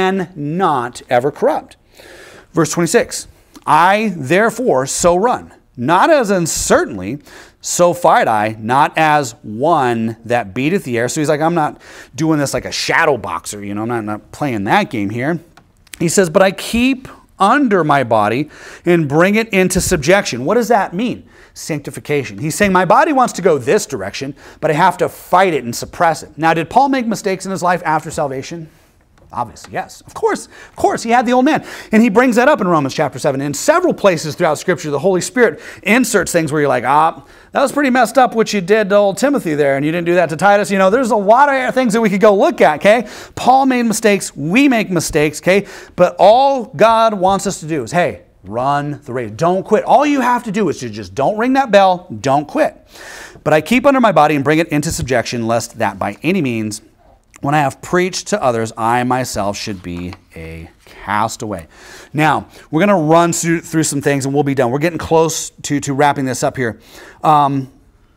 cannot ever corrupt. Verse twenty-six. I therefore so run. not as uncertainly, so fight I, not as one that beateth the air. So he's like, I'm not doing this like a shadow boxer, you know, I'm not, not playing that game here. He says, but I keep under my body and bring it into subjection. What does that mean? Sanctification. He's saying my body wants to go this direction, but I have to fight it and suppress it. Now, did Paul make mistakes in his life after salvation? Obviously, yes. Of course, of course, he had the old man. And he brings that up in Romans chapter seven. In several places throughout Scripture, the Holy Spirit inserts things where you're like, ah, that was pretty messed up what you did to old Timothy there, and you didn't do that to Titus. You know, there's a lot of things that we could go look at, okay? Paul made mistakes. We make mistakes, okay? But all God wants us to do is, hey, run the race. Don't quit. All you have to do is to just don't ring that bell. Don't quit. But I keep under my body and bring it into subjection, lest that by any means, when I have preached to others, I myself should be a castaway. Now, we're going to run through, through some things and we'll be done. We're getting close to, to wrapping this up here. Um,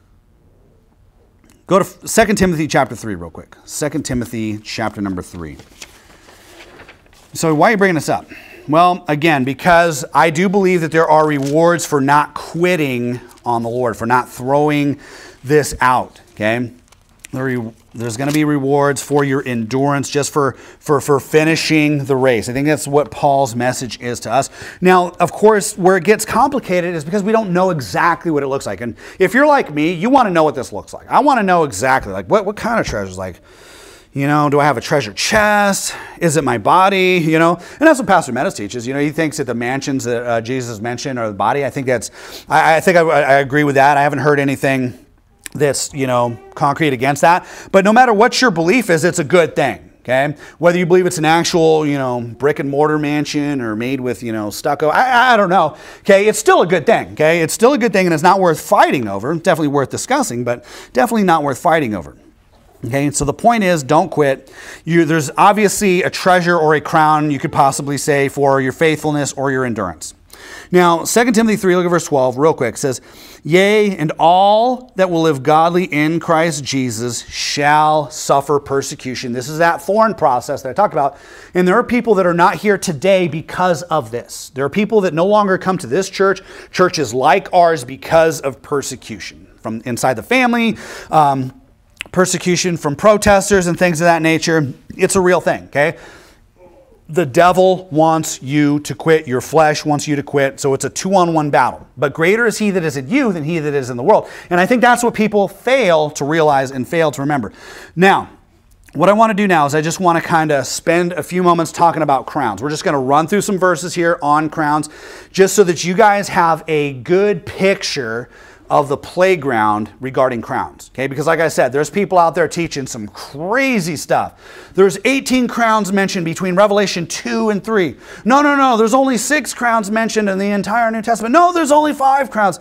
go to Second Timothy chapter three real quick. Second Timothy chapter number three. So why are you bringing this up? Well, again, because I do believe that there are rewards for not quitting on the Lord, for not throwing this out, okay? There's going to be rewards for your endurance, just for, for, for finishing the race. I think that's what Paul's message is to us. Now, of course, where it gets complicated is because we don't know exactly what it looks like. And if you're like me, you want to know what this looks like. I want to know exactly, like, what, what kind of treasures, like, you know, do I have a treasure chest? Is it my body? You know, and that's what Pastor Meadows teaches. You know, he thinks that the mansions that uh, Jesus mentioned are the body. I think that's, I, I think I, I agree with that. I haven't heard anything that's, you know, concrete against that. But no matter what your belief is, it's a good thing, okay? Whether you believe it's an actual, you know, brick and mortar mansion or made with, you know, stucco, I, I don't know, okay? It's still a good thing, okay? It's still a good thing, and it's not worth fighting over. Definitely worth discussing, but definitely not worth fighting over. Okay, so the point is, don't quit. You, there's obviously a treasure or a crown, you could possibly say, for your faithfulness or your endurance. Now, Second Timothy three, look at verse twelve, real quick. It says, yea, and all that will live godly in Christ Jesus shall suffer persecution. This is that thorn process that I talked about. And there are people that are not here today because of this. There are people that no longer come to this church, churches like ours, because of persecution from inside the family, um, persecution from protesters and things of that nature. It's a real thing, okay? The devil wants you to quit. Your flesh wants you to quit. So it's a two-on-one battle. But greater is he that is in you than he that is in the world. And I think that's what people fail to realize and fail to remember. Now, what I want to do now is I just want to kind of spend a few moments talking about crowns. We're just going to run through some verses here on crowns, just so that you guys have a good picture of the playground regarding crowns, okay? Because like I said, there's people out there teaching some crazy stuff. There's eighteen crowns mentioned between Revelation two and three. No, no, no, there's only six crowns mentioned in the entire New Testament. No, there's only five crowns.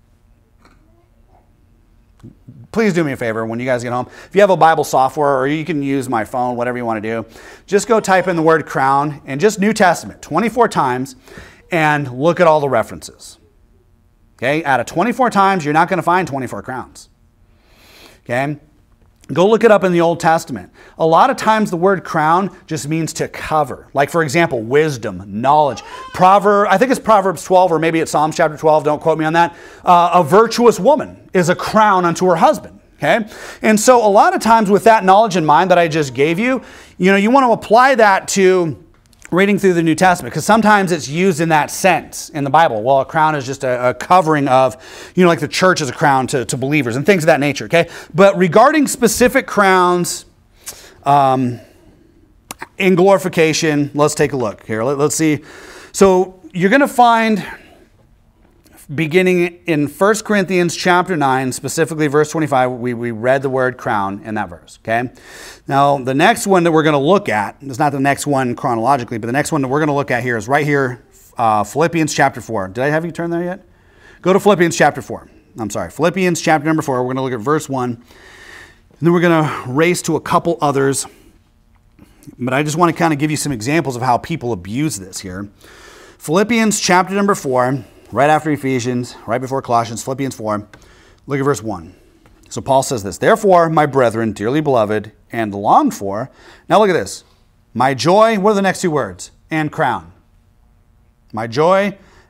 Please do me a favor when you guys get home. If you have a Bible software, or you can use my phone, whatever you want to do, just go type in the word crown and just New Testament twenty-four times and look at all the references. Okay, out of twenty-four times, you're not going to find twenty-four crowns. Okay, go look it up in the Old Testament. A lot of times the word crown just means to cover. Like, for example, wisdom, knowledge. Proverb, I think it's Proverbs twelve, or maybe it's Psalms chapter twelve, don't quote me on that. Uh, a virtuous woman is a crown unto her husband. Okay, and so a lot of times with that knowledge in mind that I just gave you, you know, you want to apply that to reading through the New Testament, because sometimes it's used in that sense in the Bible. Well, a crown is just a, a covering of, you know, like the church is a crown to, to believers and things of that nature, okay? But regarding specific crowns um, in glorification, let's take a look here. Let, let's see. So you're going to find, beginning in First Corinthians chapter nine, specifically verse twenty-five, we, we read the word crown in that verse, okay? Now, the next one that we're going to look at, it's not the next one chronologically, but the next one that we're going to look at here is right here, uh, Philippians chapter four. Did I have you turn there yet? Go to Philippians chapter four. I'm sorry, Philippians chapter number four. We're going to look at verse one, and then we're going to race to a couple others. But I just want to kind of give you some examples of how people abuse this here. Philippians chapter number four, right after Ephesians, right before Colossians, Philippians four. Look at verse one. So Paul says this, therefore, my brethren, dearly beloved and longed for. Now look at this. My joy, what are the next two words? And crown. My joy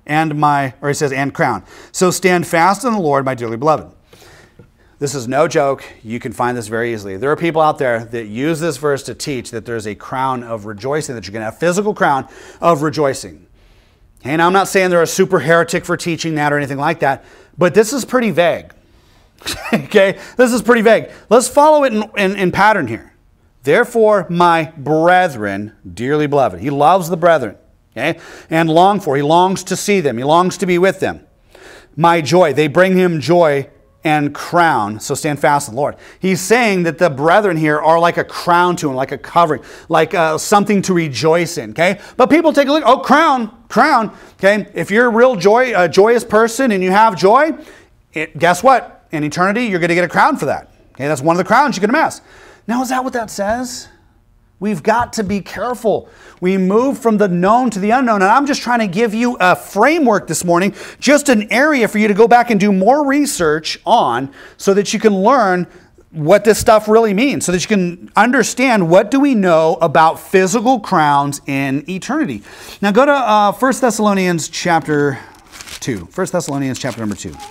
and my, or he says, and crown. So stand fast in the Lord, my dearly beloved. This is no joke. You can find this very easily. There are people out there that use this verse to teach that there's a crown of rejoicing, that you're going to have a physical crown of rejoicing. And I'm not saying they're a super heretic for teaching that or anything like that, but this is pretty vague. Okay, this is pretty vague. Let's follow it in, in, in pattern here. Therefore, my brethren, dearly beloved. He loves the brethren, okay, and long for. He longs to see them. He longs to be with them. My joy. They bring him joy and crown. So stand fast in the Lord. He's saying that the brethren here are like a crown to him, like a covering, like uh, something to rejoice in. Okay, but people take a look. Oh, crown, crown. Okay, if you're a real joy, a joyous person, and you have joy, it, guess what? In eternity, you're going to get a crown for that. Okay, that's one of the crowns you can amass. Now, is that what that says? We've got to be careful. We move from the known to the unknown. And I'm just trying to give you a framework this morning, just an area for you to go back and do more research on so that you can learn what this stuff really means, so that you can understand what do we know about physical crowns in eternity. Now, go to uh, First Thessalonians chapter two. First Thessalonians chapter number two.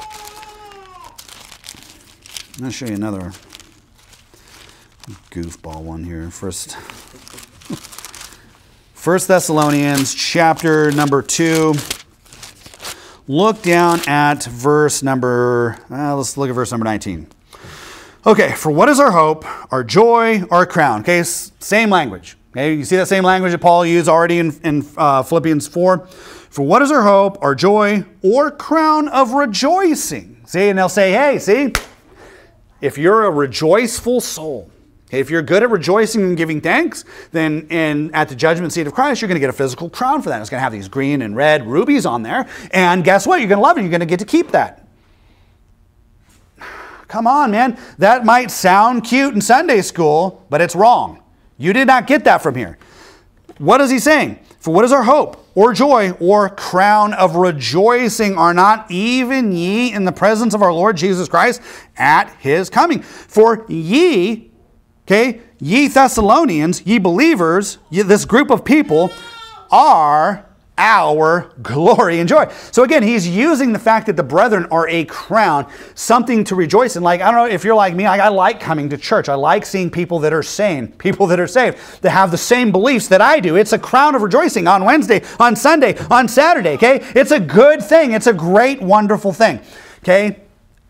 I'm going to show you another goofball one here. First, First Thessalonians chapter number two. Look down at verse number, uh, let's look at verse number nineteen. Okay, for what is our hope, our joy, our crown? Okay, same language. Okay, you see that same language that Paul used already in, in uh, Philippians four. For what is our hope, our joy, or crown of rejoicing? See, and they'll say, hey, see, if you're a rejoiceful soul, okay, if you're good at rejoicing and giving thanks, then in, at the judgment seat of Christ, you're going to get a physical crown for that. It's going to have these green and red rubies on there. And guess what? You're going to love it. You're going to get to keep that. Come on, man. That might sound cute in Sunday school, but it's wrong. You did not get that from here. What is he saying? For what is our hope, or joy, or crown of rejoicing? Are not even ye in the presence of our Lord Jesus Christ at his coming? For ye, okay, ye Thessalonians, ye believers, ye, this group of people, are our glory and joy. So again, he's using the fact that the brethren are a crown, something to rejoice in. Like, I don't know if you're like me, I, I like coming to church. I like seeing people that are sane, people that are saved, that have the same beliefs that I do. It's a crown of rejoicing on Wednesday, on Sunday, on Saturday, okay? It's a good thing. It's a great, wonderful thing, okay?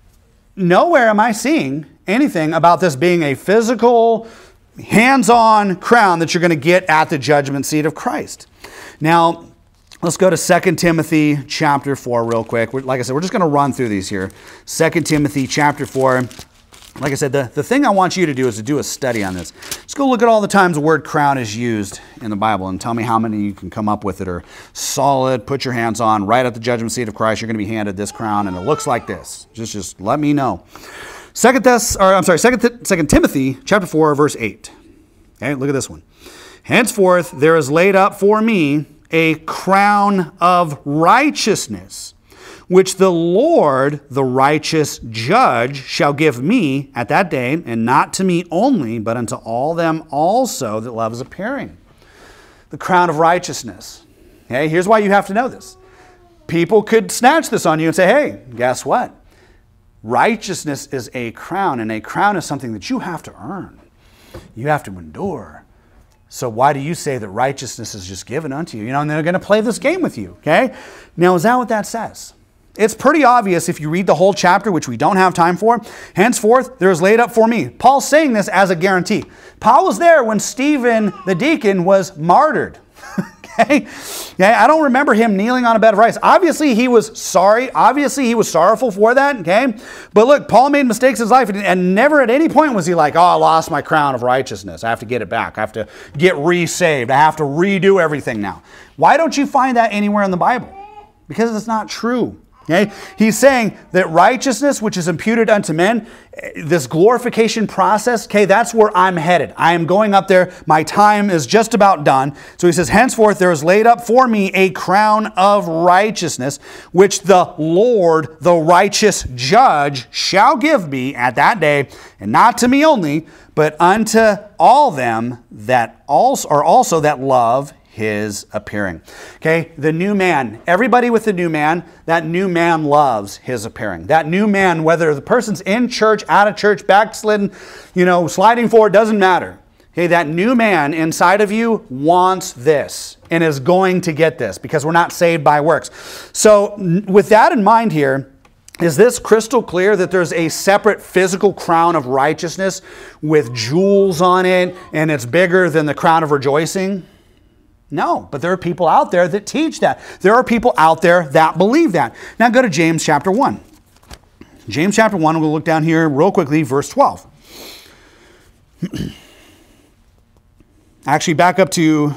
Nowhere am I seeing anything about this being a physical, hands-on crown that you're going to get at the judgment seat of Christ. Now, let's go to Second Timothy chapter four real quick. Like I said, we're just going to run through these here. Second Timothy chapter four. Like I said, the, the thing I want you to do is to do a study on this. Just go look at all the times the word crown is used in the Bible and tell me how many you can come up with that are solid, put your hands on, right at the judgment seat of Christ. You're going to be handed this crown and it looks like this. Just, just let me know. Second Thess, or I'm sorry, Second, Second Timothy chapter four, verse eight. Okay, look at this one. Henceforth there is laid up for me a crown of righteousness, which the Lord, the righteous judge, shall give me at that day, and not to me only, but unto all them also that love is appearing. The crown of righteousness. Okay, here's why you have to know this. People could snatch this on you and say, hey, guess what? Righteousness is a crown, and a crown is something that you have to earn. You have to endure. So why do you say that righteousness is just given unto you? You know, and they're going to play this game with you, okay? Now, is that what that says? It's pretty obvious if you read the whole chapter, which we don't have time for. Henceforth, there is laid up for me. Paul's saying this as a guarantee. Paul was there when Stephen, the deacon, was martyred. Okay? Yeah, I don't remember him kneeling on a bed of rice. Obviously, he was sorry. Obviously, he was sorrowful for that. Okay? But look, Paul made mistakes in his life, and never at any point was he like, oh, I lost my crown of righteousness. I have to get it back. I have to get re-saved. I have to redo everything now. Why don't you find that anywhere in the Bible? Because it's not true. Okay? He's saying that righteousness, which is imputed unto men, this glorification process, okay, that's where I'm headed. I am going up there. My time is just about done. So he says, henceforth there is laid up for me a crown of righteousness, which the Lord, the righteous judge, shall give me at that day, and not to me only, but unto all them that also are also that love his appearing. Okay, the new man, everybody with the new man, that new man loves his appearing. That new man, whether the person's in church, out of church, backslidden, you know, sliding forward, doesn't matter. Okay, that new man inside of you wants this and is going to get this because we're not saved by works. So with that in mind here, is this crystal clear that there's a separate physical crown of righteousness with jewels on it and it's bigger than the crown of rejoicing? No, but there are people out there that teach that. There are people out there that believe that. Now go to James chapter one. James chapter one, we'll look down here real quickly, verse twelve. Actually, back up to,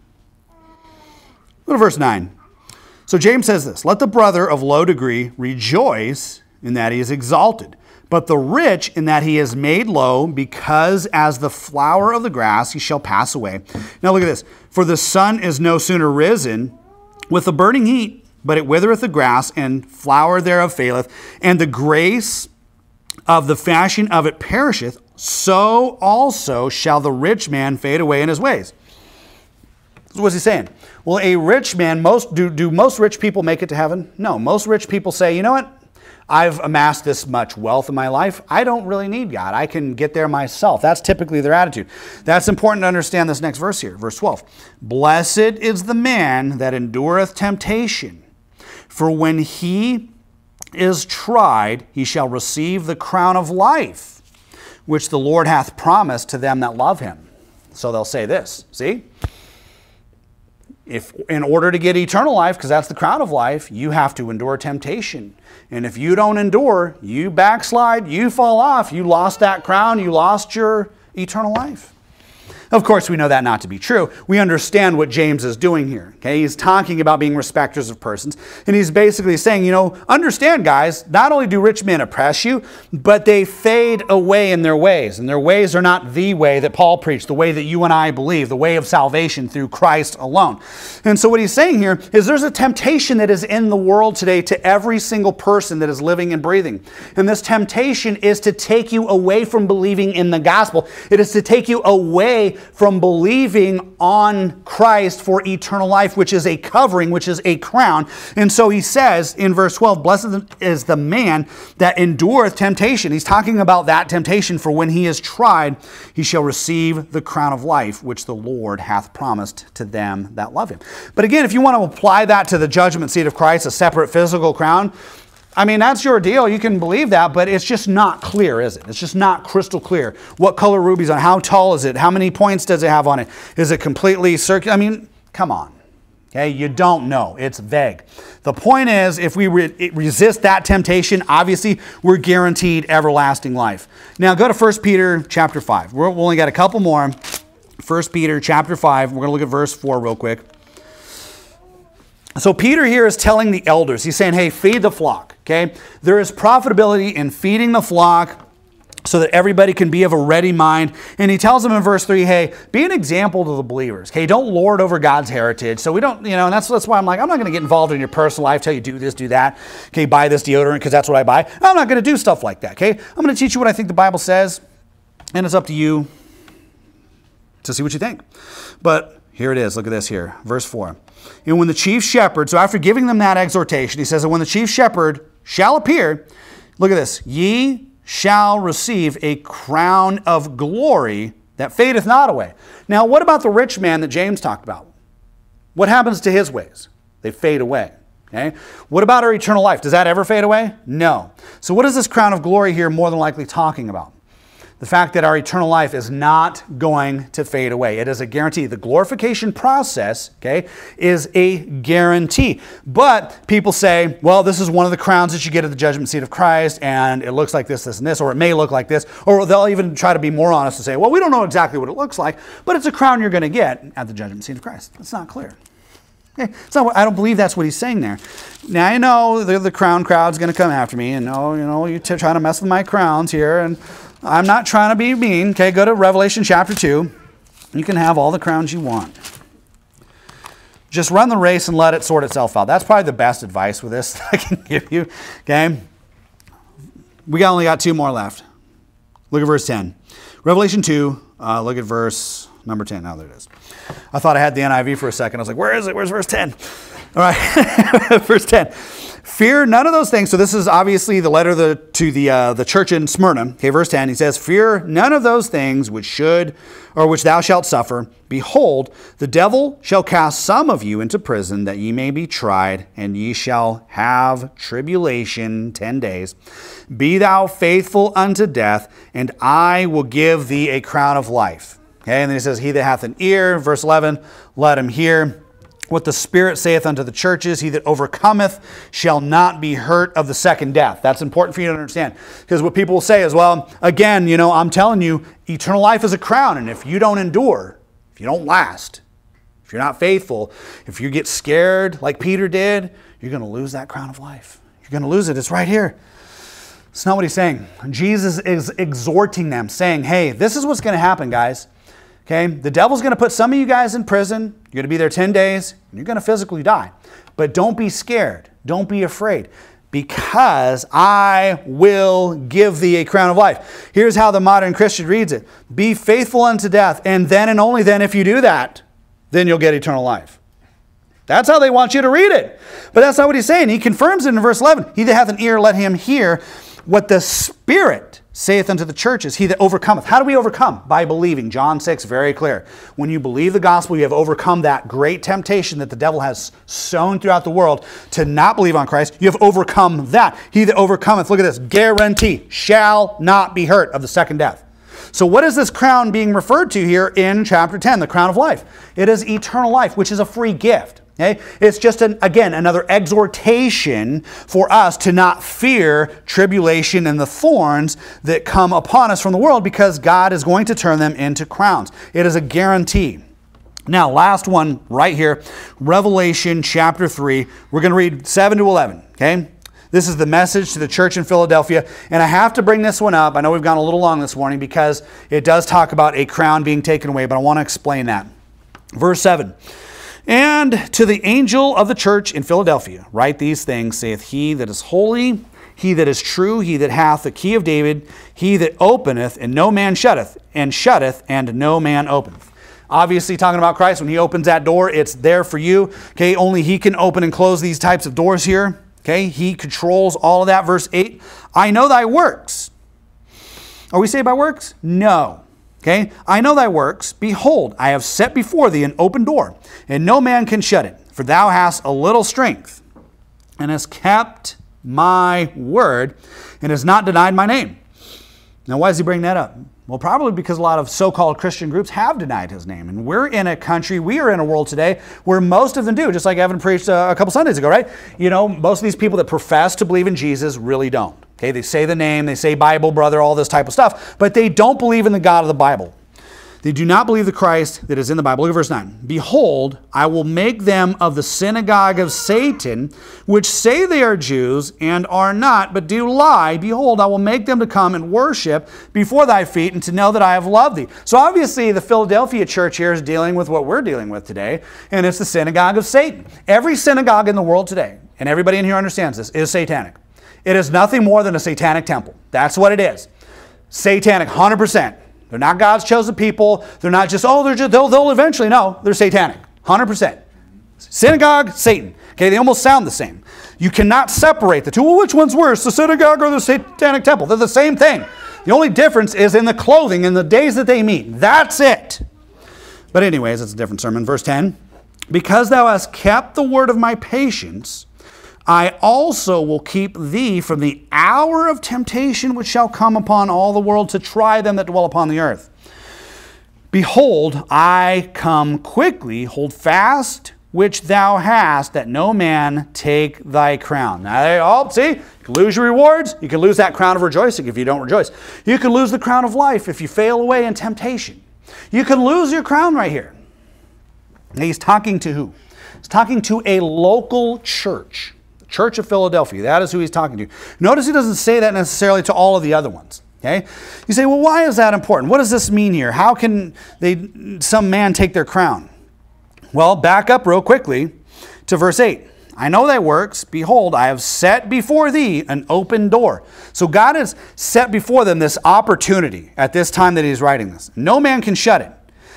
go to verse nine. So James says this, let the brother of low degree rejoice in that he is exalted, but the rich in that he is made low, because as the flower of the grass he shall pass away. Now look at this. For the sun is no sooner risen with the burning heat, but it withereth the grass, and flower thereof faileth, and the grace of the fashion of it perisheth. So also shall the rich man fade away in his ways. So what's he saying? Well, a rich man, most do, do most rich people make it to heaven? No, most rich people say, you know what? I've amassed this much wealth in my life. I don't really need God. I can get there myself. That's typically their attitude. That's important to understand this next verse here, verse twelve. Blessed is the man that endureth temptation, for when he is tried, he shall receive the crown of life, which the Lord hath promised to them that love him. So they'll say this, see? If in order to get eternal life, because that's the crown of life, you have to endure temptation. And if you don't endure, you backslide, you fall off, you lost that crown, you lost your eternal life. Of course, we know that not to be true. We understand what James is doing here. Okay, he's talking about being respecters of persons. And he's basically saying, you know, understand, guys, not only do rich men oppress you, but they fade away in their ways. And their ways are not the way that Paul preached, the way that you and I believe, the way of salvation through Christ alone. And so what he's saying here is there's a temptation that is in the world today to every single person that is living and breathing. And this temptation is to take you away from believing in the gospel. It is to take you away from believing on Christ for eternal life, which is a covering, which is a crown. And so he says in verse twelve, blessed is the man that endureth temptation. He's talking about that temptation, for when he is tried, he shall receive the crown of life, which the Lord hath promised to them that love him. But again, if you want to apply that to the judgment seat of Christ, a separate physical crown, I mean, that's your deal. You can believe that, but it's just not clear, is it? It's just not crystal clear. What color ruby's on? How tall is it? How many points does it have on it? Is it completely circular? I mean, come on. Okay, you don't know. It's vague. The point is, if we re- resist that temptation, obviously, we're guaranteed everlasting life. Now, go to First Peter chapter five. We're, we only got a couple more. First Peter chapter five. We're going to look at verse four real quick. So Peter here is telling the elders, he's saying, hey, feed the flock, okay? There is profitability in feeding the flock so that everybody can be of a ready mind. And he tells them in verse three, hey, be an example to the believers, okay? Don't lord over God's heritage. So we don't, you know, and that's, that's why I'm like, I'm not going to get involved in your personal life, tell you do this, do that, okay? Buy this deodorant because that's what I buy. I'm not going to do stuff like that, okay? I'm going to teach you what I think the Bible says, and it's up to you to see what you think. But here it is. Look at this here. Verse four. And when the chief shepherd, so after giving them that exhortation, he says, and when the chief shepherd shall appear, look at this, ye shall receive a crown of glory that fadeth not away. Now, what about the rich man that James talked about? What happens to his ways? They fade away. Okay? What about our eternal life? Does that ever fade away? No. So what is this crown of glory here more than likely talking about? The fact that our eternal life is not going to fade away. It is a guarantee. The glorification process, okay, is a guarantee. But people say, well, this is one of the crowns that you get at the judgment seat of Christ, and it looks like this, this, and this, or it may look like this, or they'll even try to be more honest and say, well, we don't know exactly what it looks like, but it's a crown you're going to get at the judgment seat of Christ. It's not clear. Okay, so I don't believe that's what he's saying there. Now, I know the, the crown crowd's going to come after me, and oh, you know, you're trying to mess with my crowns here, and I'm not trying to be mean. Okay, go to Revelation chapter two. You can have all the crowns you want. Just run the race and let it sort itself out. That's probably the best advice with this I can give you. Okay, we only got two more left. Look at verse ten. Revelation two, uh, look at verse Number ten. Now there it is. I thought I had the N I V for a second. I was like, where is it? Where's verse ten? All right. Verse ten. Fear none of those things. So this is obviously the letter the, to the uh, the church in Smyrna. Okay, verse ten. He says, fear none of those things which should or which thou shalt suffer. Behold, the devil shall cast some of you into prison, that ye may be tried, and ye shall have tribulation ten days. Be thou faithful unto death, and I will give thee a crown of life. Okay, and then he says, he that hath an ear, verse eleven, let him hear what the Spirit saith unto the churches. He that overcometh shall not be hurt of the second death. That's important for you to understand. Because what people will say is, well, again, you know, I'm telling you, eternal life is a crown. And if you don't endure, if you don't last, if you're not faithful, if you get scared like Peter did, you're going to lose that crown of life. You're going to lose it. It's right here. It's not what he's saying. Jesus is exhorting them, saying, hey, this is what's going to happen, guys. Okay, the devil's going to put some of you guys in prison. You're going to be there ten days, and you're going to physically die. But don't be scared. Don't be afraid, because I will give thee a crown of life. Here's how the modern Christian reads it. Be faithful unto death, and then and only then, if you do that, then you'll get eternal life. That's how they want you to read it. But that's not what he's saying. He confirms it in verse eleven. He that hath an ear, let him hear what the Spirit saith unto the churches. He that overcometh. How do we overcome? By believing. John six, very clear. When you believe the gospel, you have overcome that great temptation that the devil has sown throughout the world to not believe on Christ. You have overcome that. He that overcometh, look at this, guarantee, shall not be hurt of the second death. So what is this crown being referred to here in chapter ten, the crown of life? It is eternal life, which is a free gift. Okay? It's just, an, again, another exhortation for us to not fear tribulation and the thorns that come upon us from the world, because God is going to turn them into crowns. It is a guarantee. Now, last one right here, Revelation chapter three. We're going to read seven to eleven. Okay? This is the message to the church in Philadelphia. And I have to bring this one up. I know we've gone a little long this morning because it does talk about a crown being taken away, but I want to explain that. Verse seven. And to the angel of the church in Philadelphia, write these things, saith he that is holy, he that is true, he that hath the key of David, he that openeth, and no man shutteth, and shutteth, and no man openeth. Obviously, talking about Christ, when he opens that door, it's there for you. Okay, only he can open and close these types of doors here. Okay, he controls all of that. Verse eight, I know thy works. Are we saved by works? No. Okay, I know thy works. Behold, I have set before thee an open door, and no man can shut it. For thou hast a little strength, and hast kept my word, and hast not denied my name. Now, why does he bring that up? Well, probably because a lot of so-called Christian groups have denied his name. And we're in a country, we are in a world today where most of them do, just like Evan preached a couple Sundays ago, right? You know, most of these people that profess to believe in Jesus really don't. Okay, they say the name, they say Bible, brother, all this type of stuff, but they don't believe in the God of the Bible. They do not believe the Christ that is in the Bible. Look at verse nine. Behold, I will make them of the synagogue of Satan, which say they are Jews and are not, but do lie. Behold, I will make them to come and worship before thy feet, and to know that I have loved thee. So obviously the Philadelphia church here is dealing with what we're dealing with today, and it's the synagogue of Satan. Every synagogue in the world today, and everybody in here understands this, is satanic. It is nothing more than a satanic temple. That's what it is. Satanic, one hundred percent. They're not God's chosen people. They're not just, oh, they're just, they'll, they'll eventually. No, they're satanic. one hundred percent. Synagogue, Satan. Okay, they almost sound the same. You cannot separate the two. Well, which one's worse, the synagogue or the satanic temple? They're the same thing. The only difference is in the clothing and the days that they meet. That's it. But anyways, it's a different sermon. Verse ten. Because thou hast kept the word of my patience, I also will keep thee from the hour of temptation which shall come upon all the world to try them that dwell upon the earth. Behold, I come quickly. Hold fast which thou hast, that no man take thy crown. Now, they all see, you can lose your rewards. You can lose that crown of rejoicing if you don't rejoice. You can lose the crown of life if you fail away in temptation. You can lose your crown right here. Now, he's talking to who? He's talking to a local church. Church of Philadelphia. That is who he's talking to. Notice he doesn't say that necessarily to all of the other ones. Okay? You say, well, why is that important? What does this mean here? How can they, some man take their crown? Well, back up real quickly to verse eight. I know thy works. Behold, I have set before thee an open door. So God has set before them this opportunity at this time that he's writing this. No man can shut it.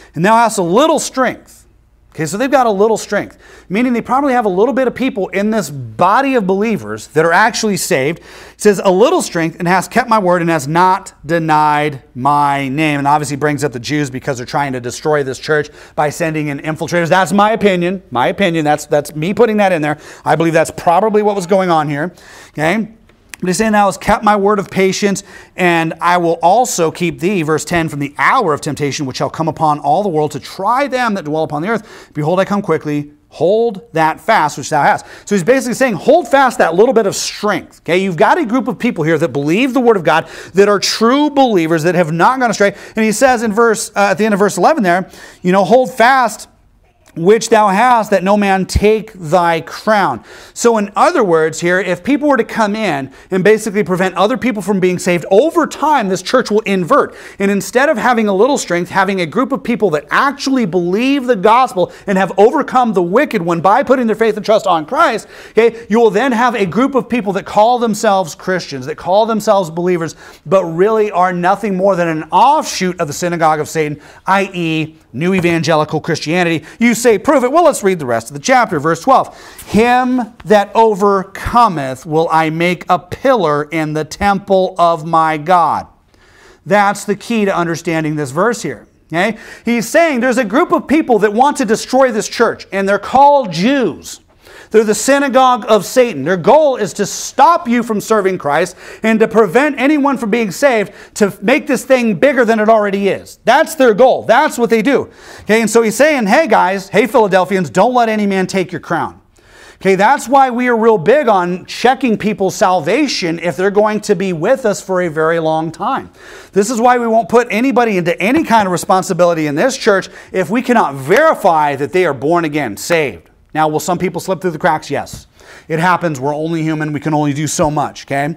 and thou hast a little strength. Okay, so they've got a little strength, meaning they probably have a little bit of people in this body of believers that are actually saved. It says, a little strength, and has kept my word, and has not denied my name. And obviously brings up the Jews because they're trying to destroy this church by sending in infiltrators. That's my opinion. My opinion. That's, that's me putting that in there. I believe that's probably what was going on here. Okay. But he's saying, thou hast kept my word of patience, and I will also keep thee, verse ten, from the hour of temptation, which shall come upon all the world to try them that dwell upon the earth. Behold, I come quickly. Hold that fast which thou hast. So he's basically saying, hold fast that little bit of strength. Okay, you've got a group of people here that believe the word of God, that are true believers, that have not gone astray. And he says in verse uh, at the end of verse eleven there, you know, hold fast which thou hast, that no man take thy crown. So in other words here, if people were to come in and basically prevent other people from being saved, over time this church will invert. And instead of having a little strength, having a group of people that actually believe the gospel and have overcome the wicked one by putting their faith and trust on Christ, okay, you will then have a group of people that call themselves Christians, that call themselves believers, but really are nothing more than an offshoot of the synagogue of Satan, that is, New Evangelical Christianity. You say, prove it. Well, let's read the rest of the chapter. Verse twelve. Him that overcometh will I make a pillar in the temple of my God. That's the key to understanding this verse here. Okay? He's saying there's a group of people that want to destroy this church, and they're called Jews. They're the synagogue of Satan. Their goal is to stop you from serving Christ and to prevent anyone from being saved, to make this thing bigger than it already is. That's their goal. That's what they do. Okay, and so he's saying, hey guys, hey Philadelphians, don't let any man take your crown. Okay, that's why we are real big on checking people's salvation if they're going to be with us for a very long time. This is why we won't put anybody into any kind of responsibility in this church if we cannot verify that they are born again, saved. Now, will some people slip through the cracks? Yes. It happens. We're only human. We can only do so much, okay?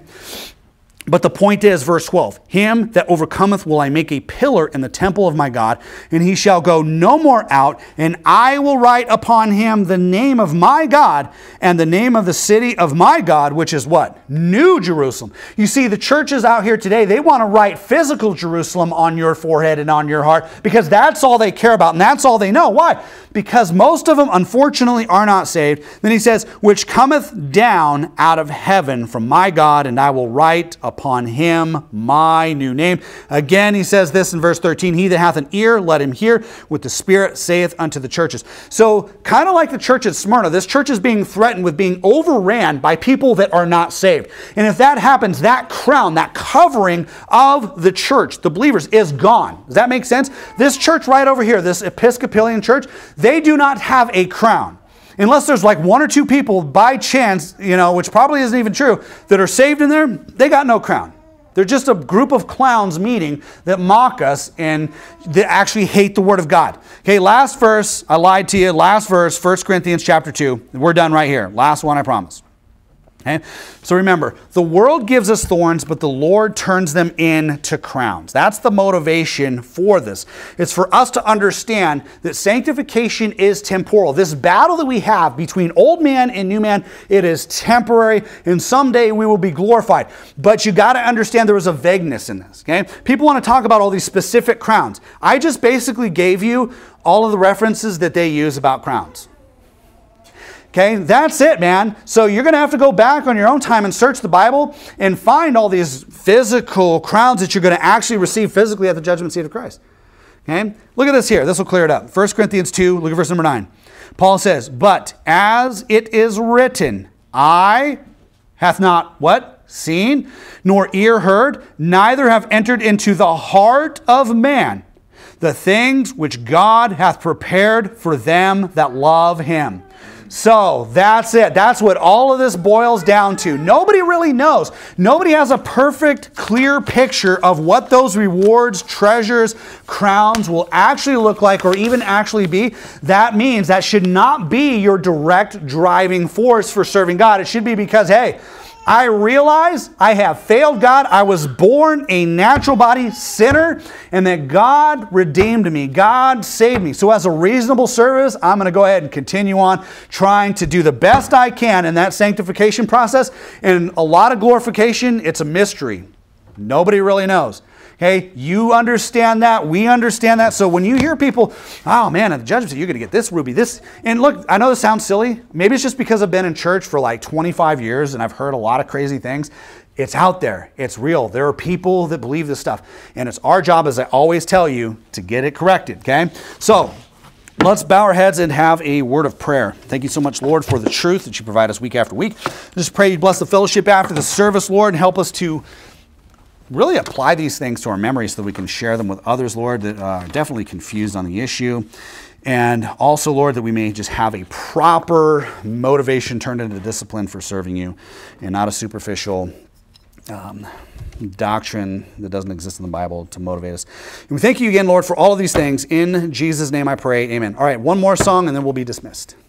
But the point is, verse twelve, him that overcometh will I make a pillar in the temple of my God, and he shall go no more out, and I will write upon him the name of my God and the name of the city of my God, which is what? New Jerusalem. You see, the churches out here today, they want to write physical Jerusalem on your forehead and on your heart because that's all they care about and that's all they know. Why? Because most of them, unfortunately, are not saved. Then he says, which cometh down out of heaven from my God, and I will write upon upon him my new name. Again, he says this in verse thirteen, he that hath an ear, let him hear what the Spirit saith unto the churches. So kind of like the church at Smyrna, this church is being threatened with being overran by people that are not saved. And if that happens, that crown, that covering of the church, the believers, is gone. Does that make sense? This church right over here, this Episcopalian church, they do not have a crown. Unless there's like one or two people by chance, you know, which probably isn't even true, that are saved in there, they got no crown. They're just a group of clowns meeting that mock us and that actually hate the Word of God. Okay, last verse, I lied to you. Last verse, First Corinthians chapter two. We're done right here. Last one, I promise. Okay? So remember, the world gives us thorns, but the Lord turns them into crowns. That's the motivation for this. It's for us to understand that sanctification is temporal. This battle that we have between old man and new man, it is temporary, and someday we will be glorified. But you got to understand there was a vagueness in this. Okay? People want to talk about all these specific crowns. I just basically gave you all of the references that they use about crowns. Okay, that's it, man. So you're going to have to go back on your own time and search the Bible and find all these physical crowns that you're going to actually receive physically at the judgment seat of Christ. Okay, look at this here. This will clear it up. First Corinthians two, look at verse number nine. Paul says, but as it is written, eye hath not what? Seen, nor ear heard, neither have entered into the heart of man the things which God hath prepared for them that love him. So that's it. That's what all of this boils down to. Nobody really knows. Nobody has a perfect, clear picture of what those rewards, treasures, crowns will actually look like or even actually be. That means that should not be your direct driving force for serving God. It should be because, hey, I realize I have failed God. I was born a natural body sinner, and that God redeemed me. God saved me. So as a reasonable service, I'm going to go ahead and continue on trying to do the best I can in that sanctification process. And a lot of glorification, it's a mystery. Nobody really knows. Okay, you understand that. We understand that. So when you hear people, oh man, at the judgment seat, you're going to get this ruby, this. And look, I know this sounds silly. Maybe it's just because I've been in church for like twenty-five years and I've heard a lot of crazy things. It's out there. It's real. There are people that believe this stuff. And it's our job, as I always tell you, to get it corrected, okay? So let's bow our heads and have a word of prayer. Thank you so much, Lord, for the truth that you provide us week after week. Just pray you bless the fellowship after the service, Lord, and help us to really apply these things to our memory so that we can share them with others, Lord, that are definitely confused on the issue. And also, Lord, that we may just have a proper motivation turned into discipline for serving you and not a superficial um, doctrine that doesn't exist in the Bible to motivate us. And we thank you again, Lord, for all of these things. In Jesus' name I pray, amen. All right, one more song and then we'll be dismissed.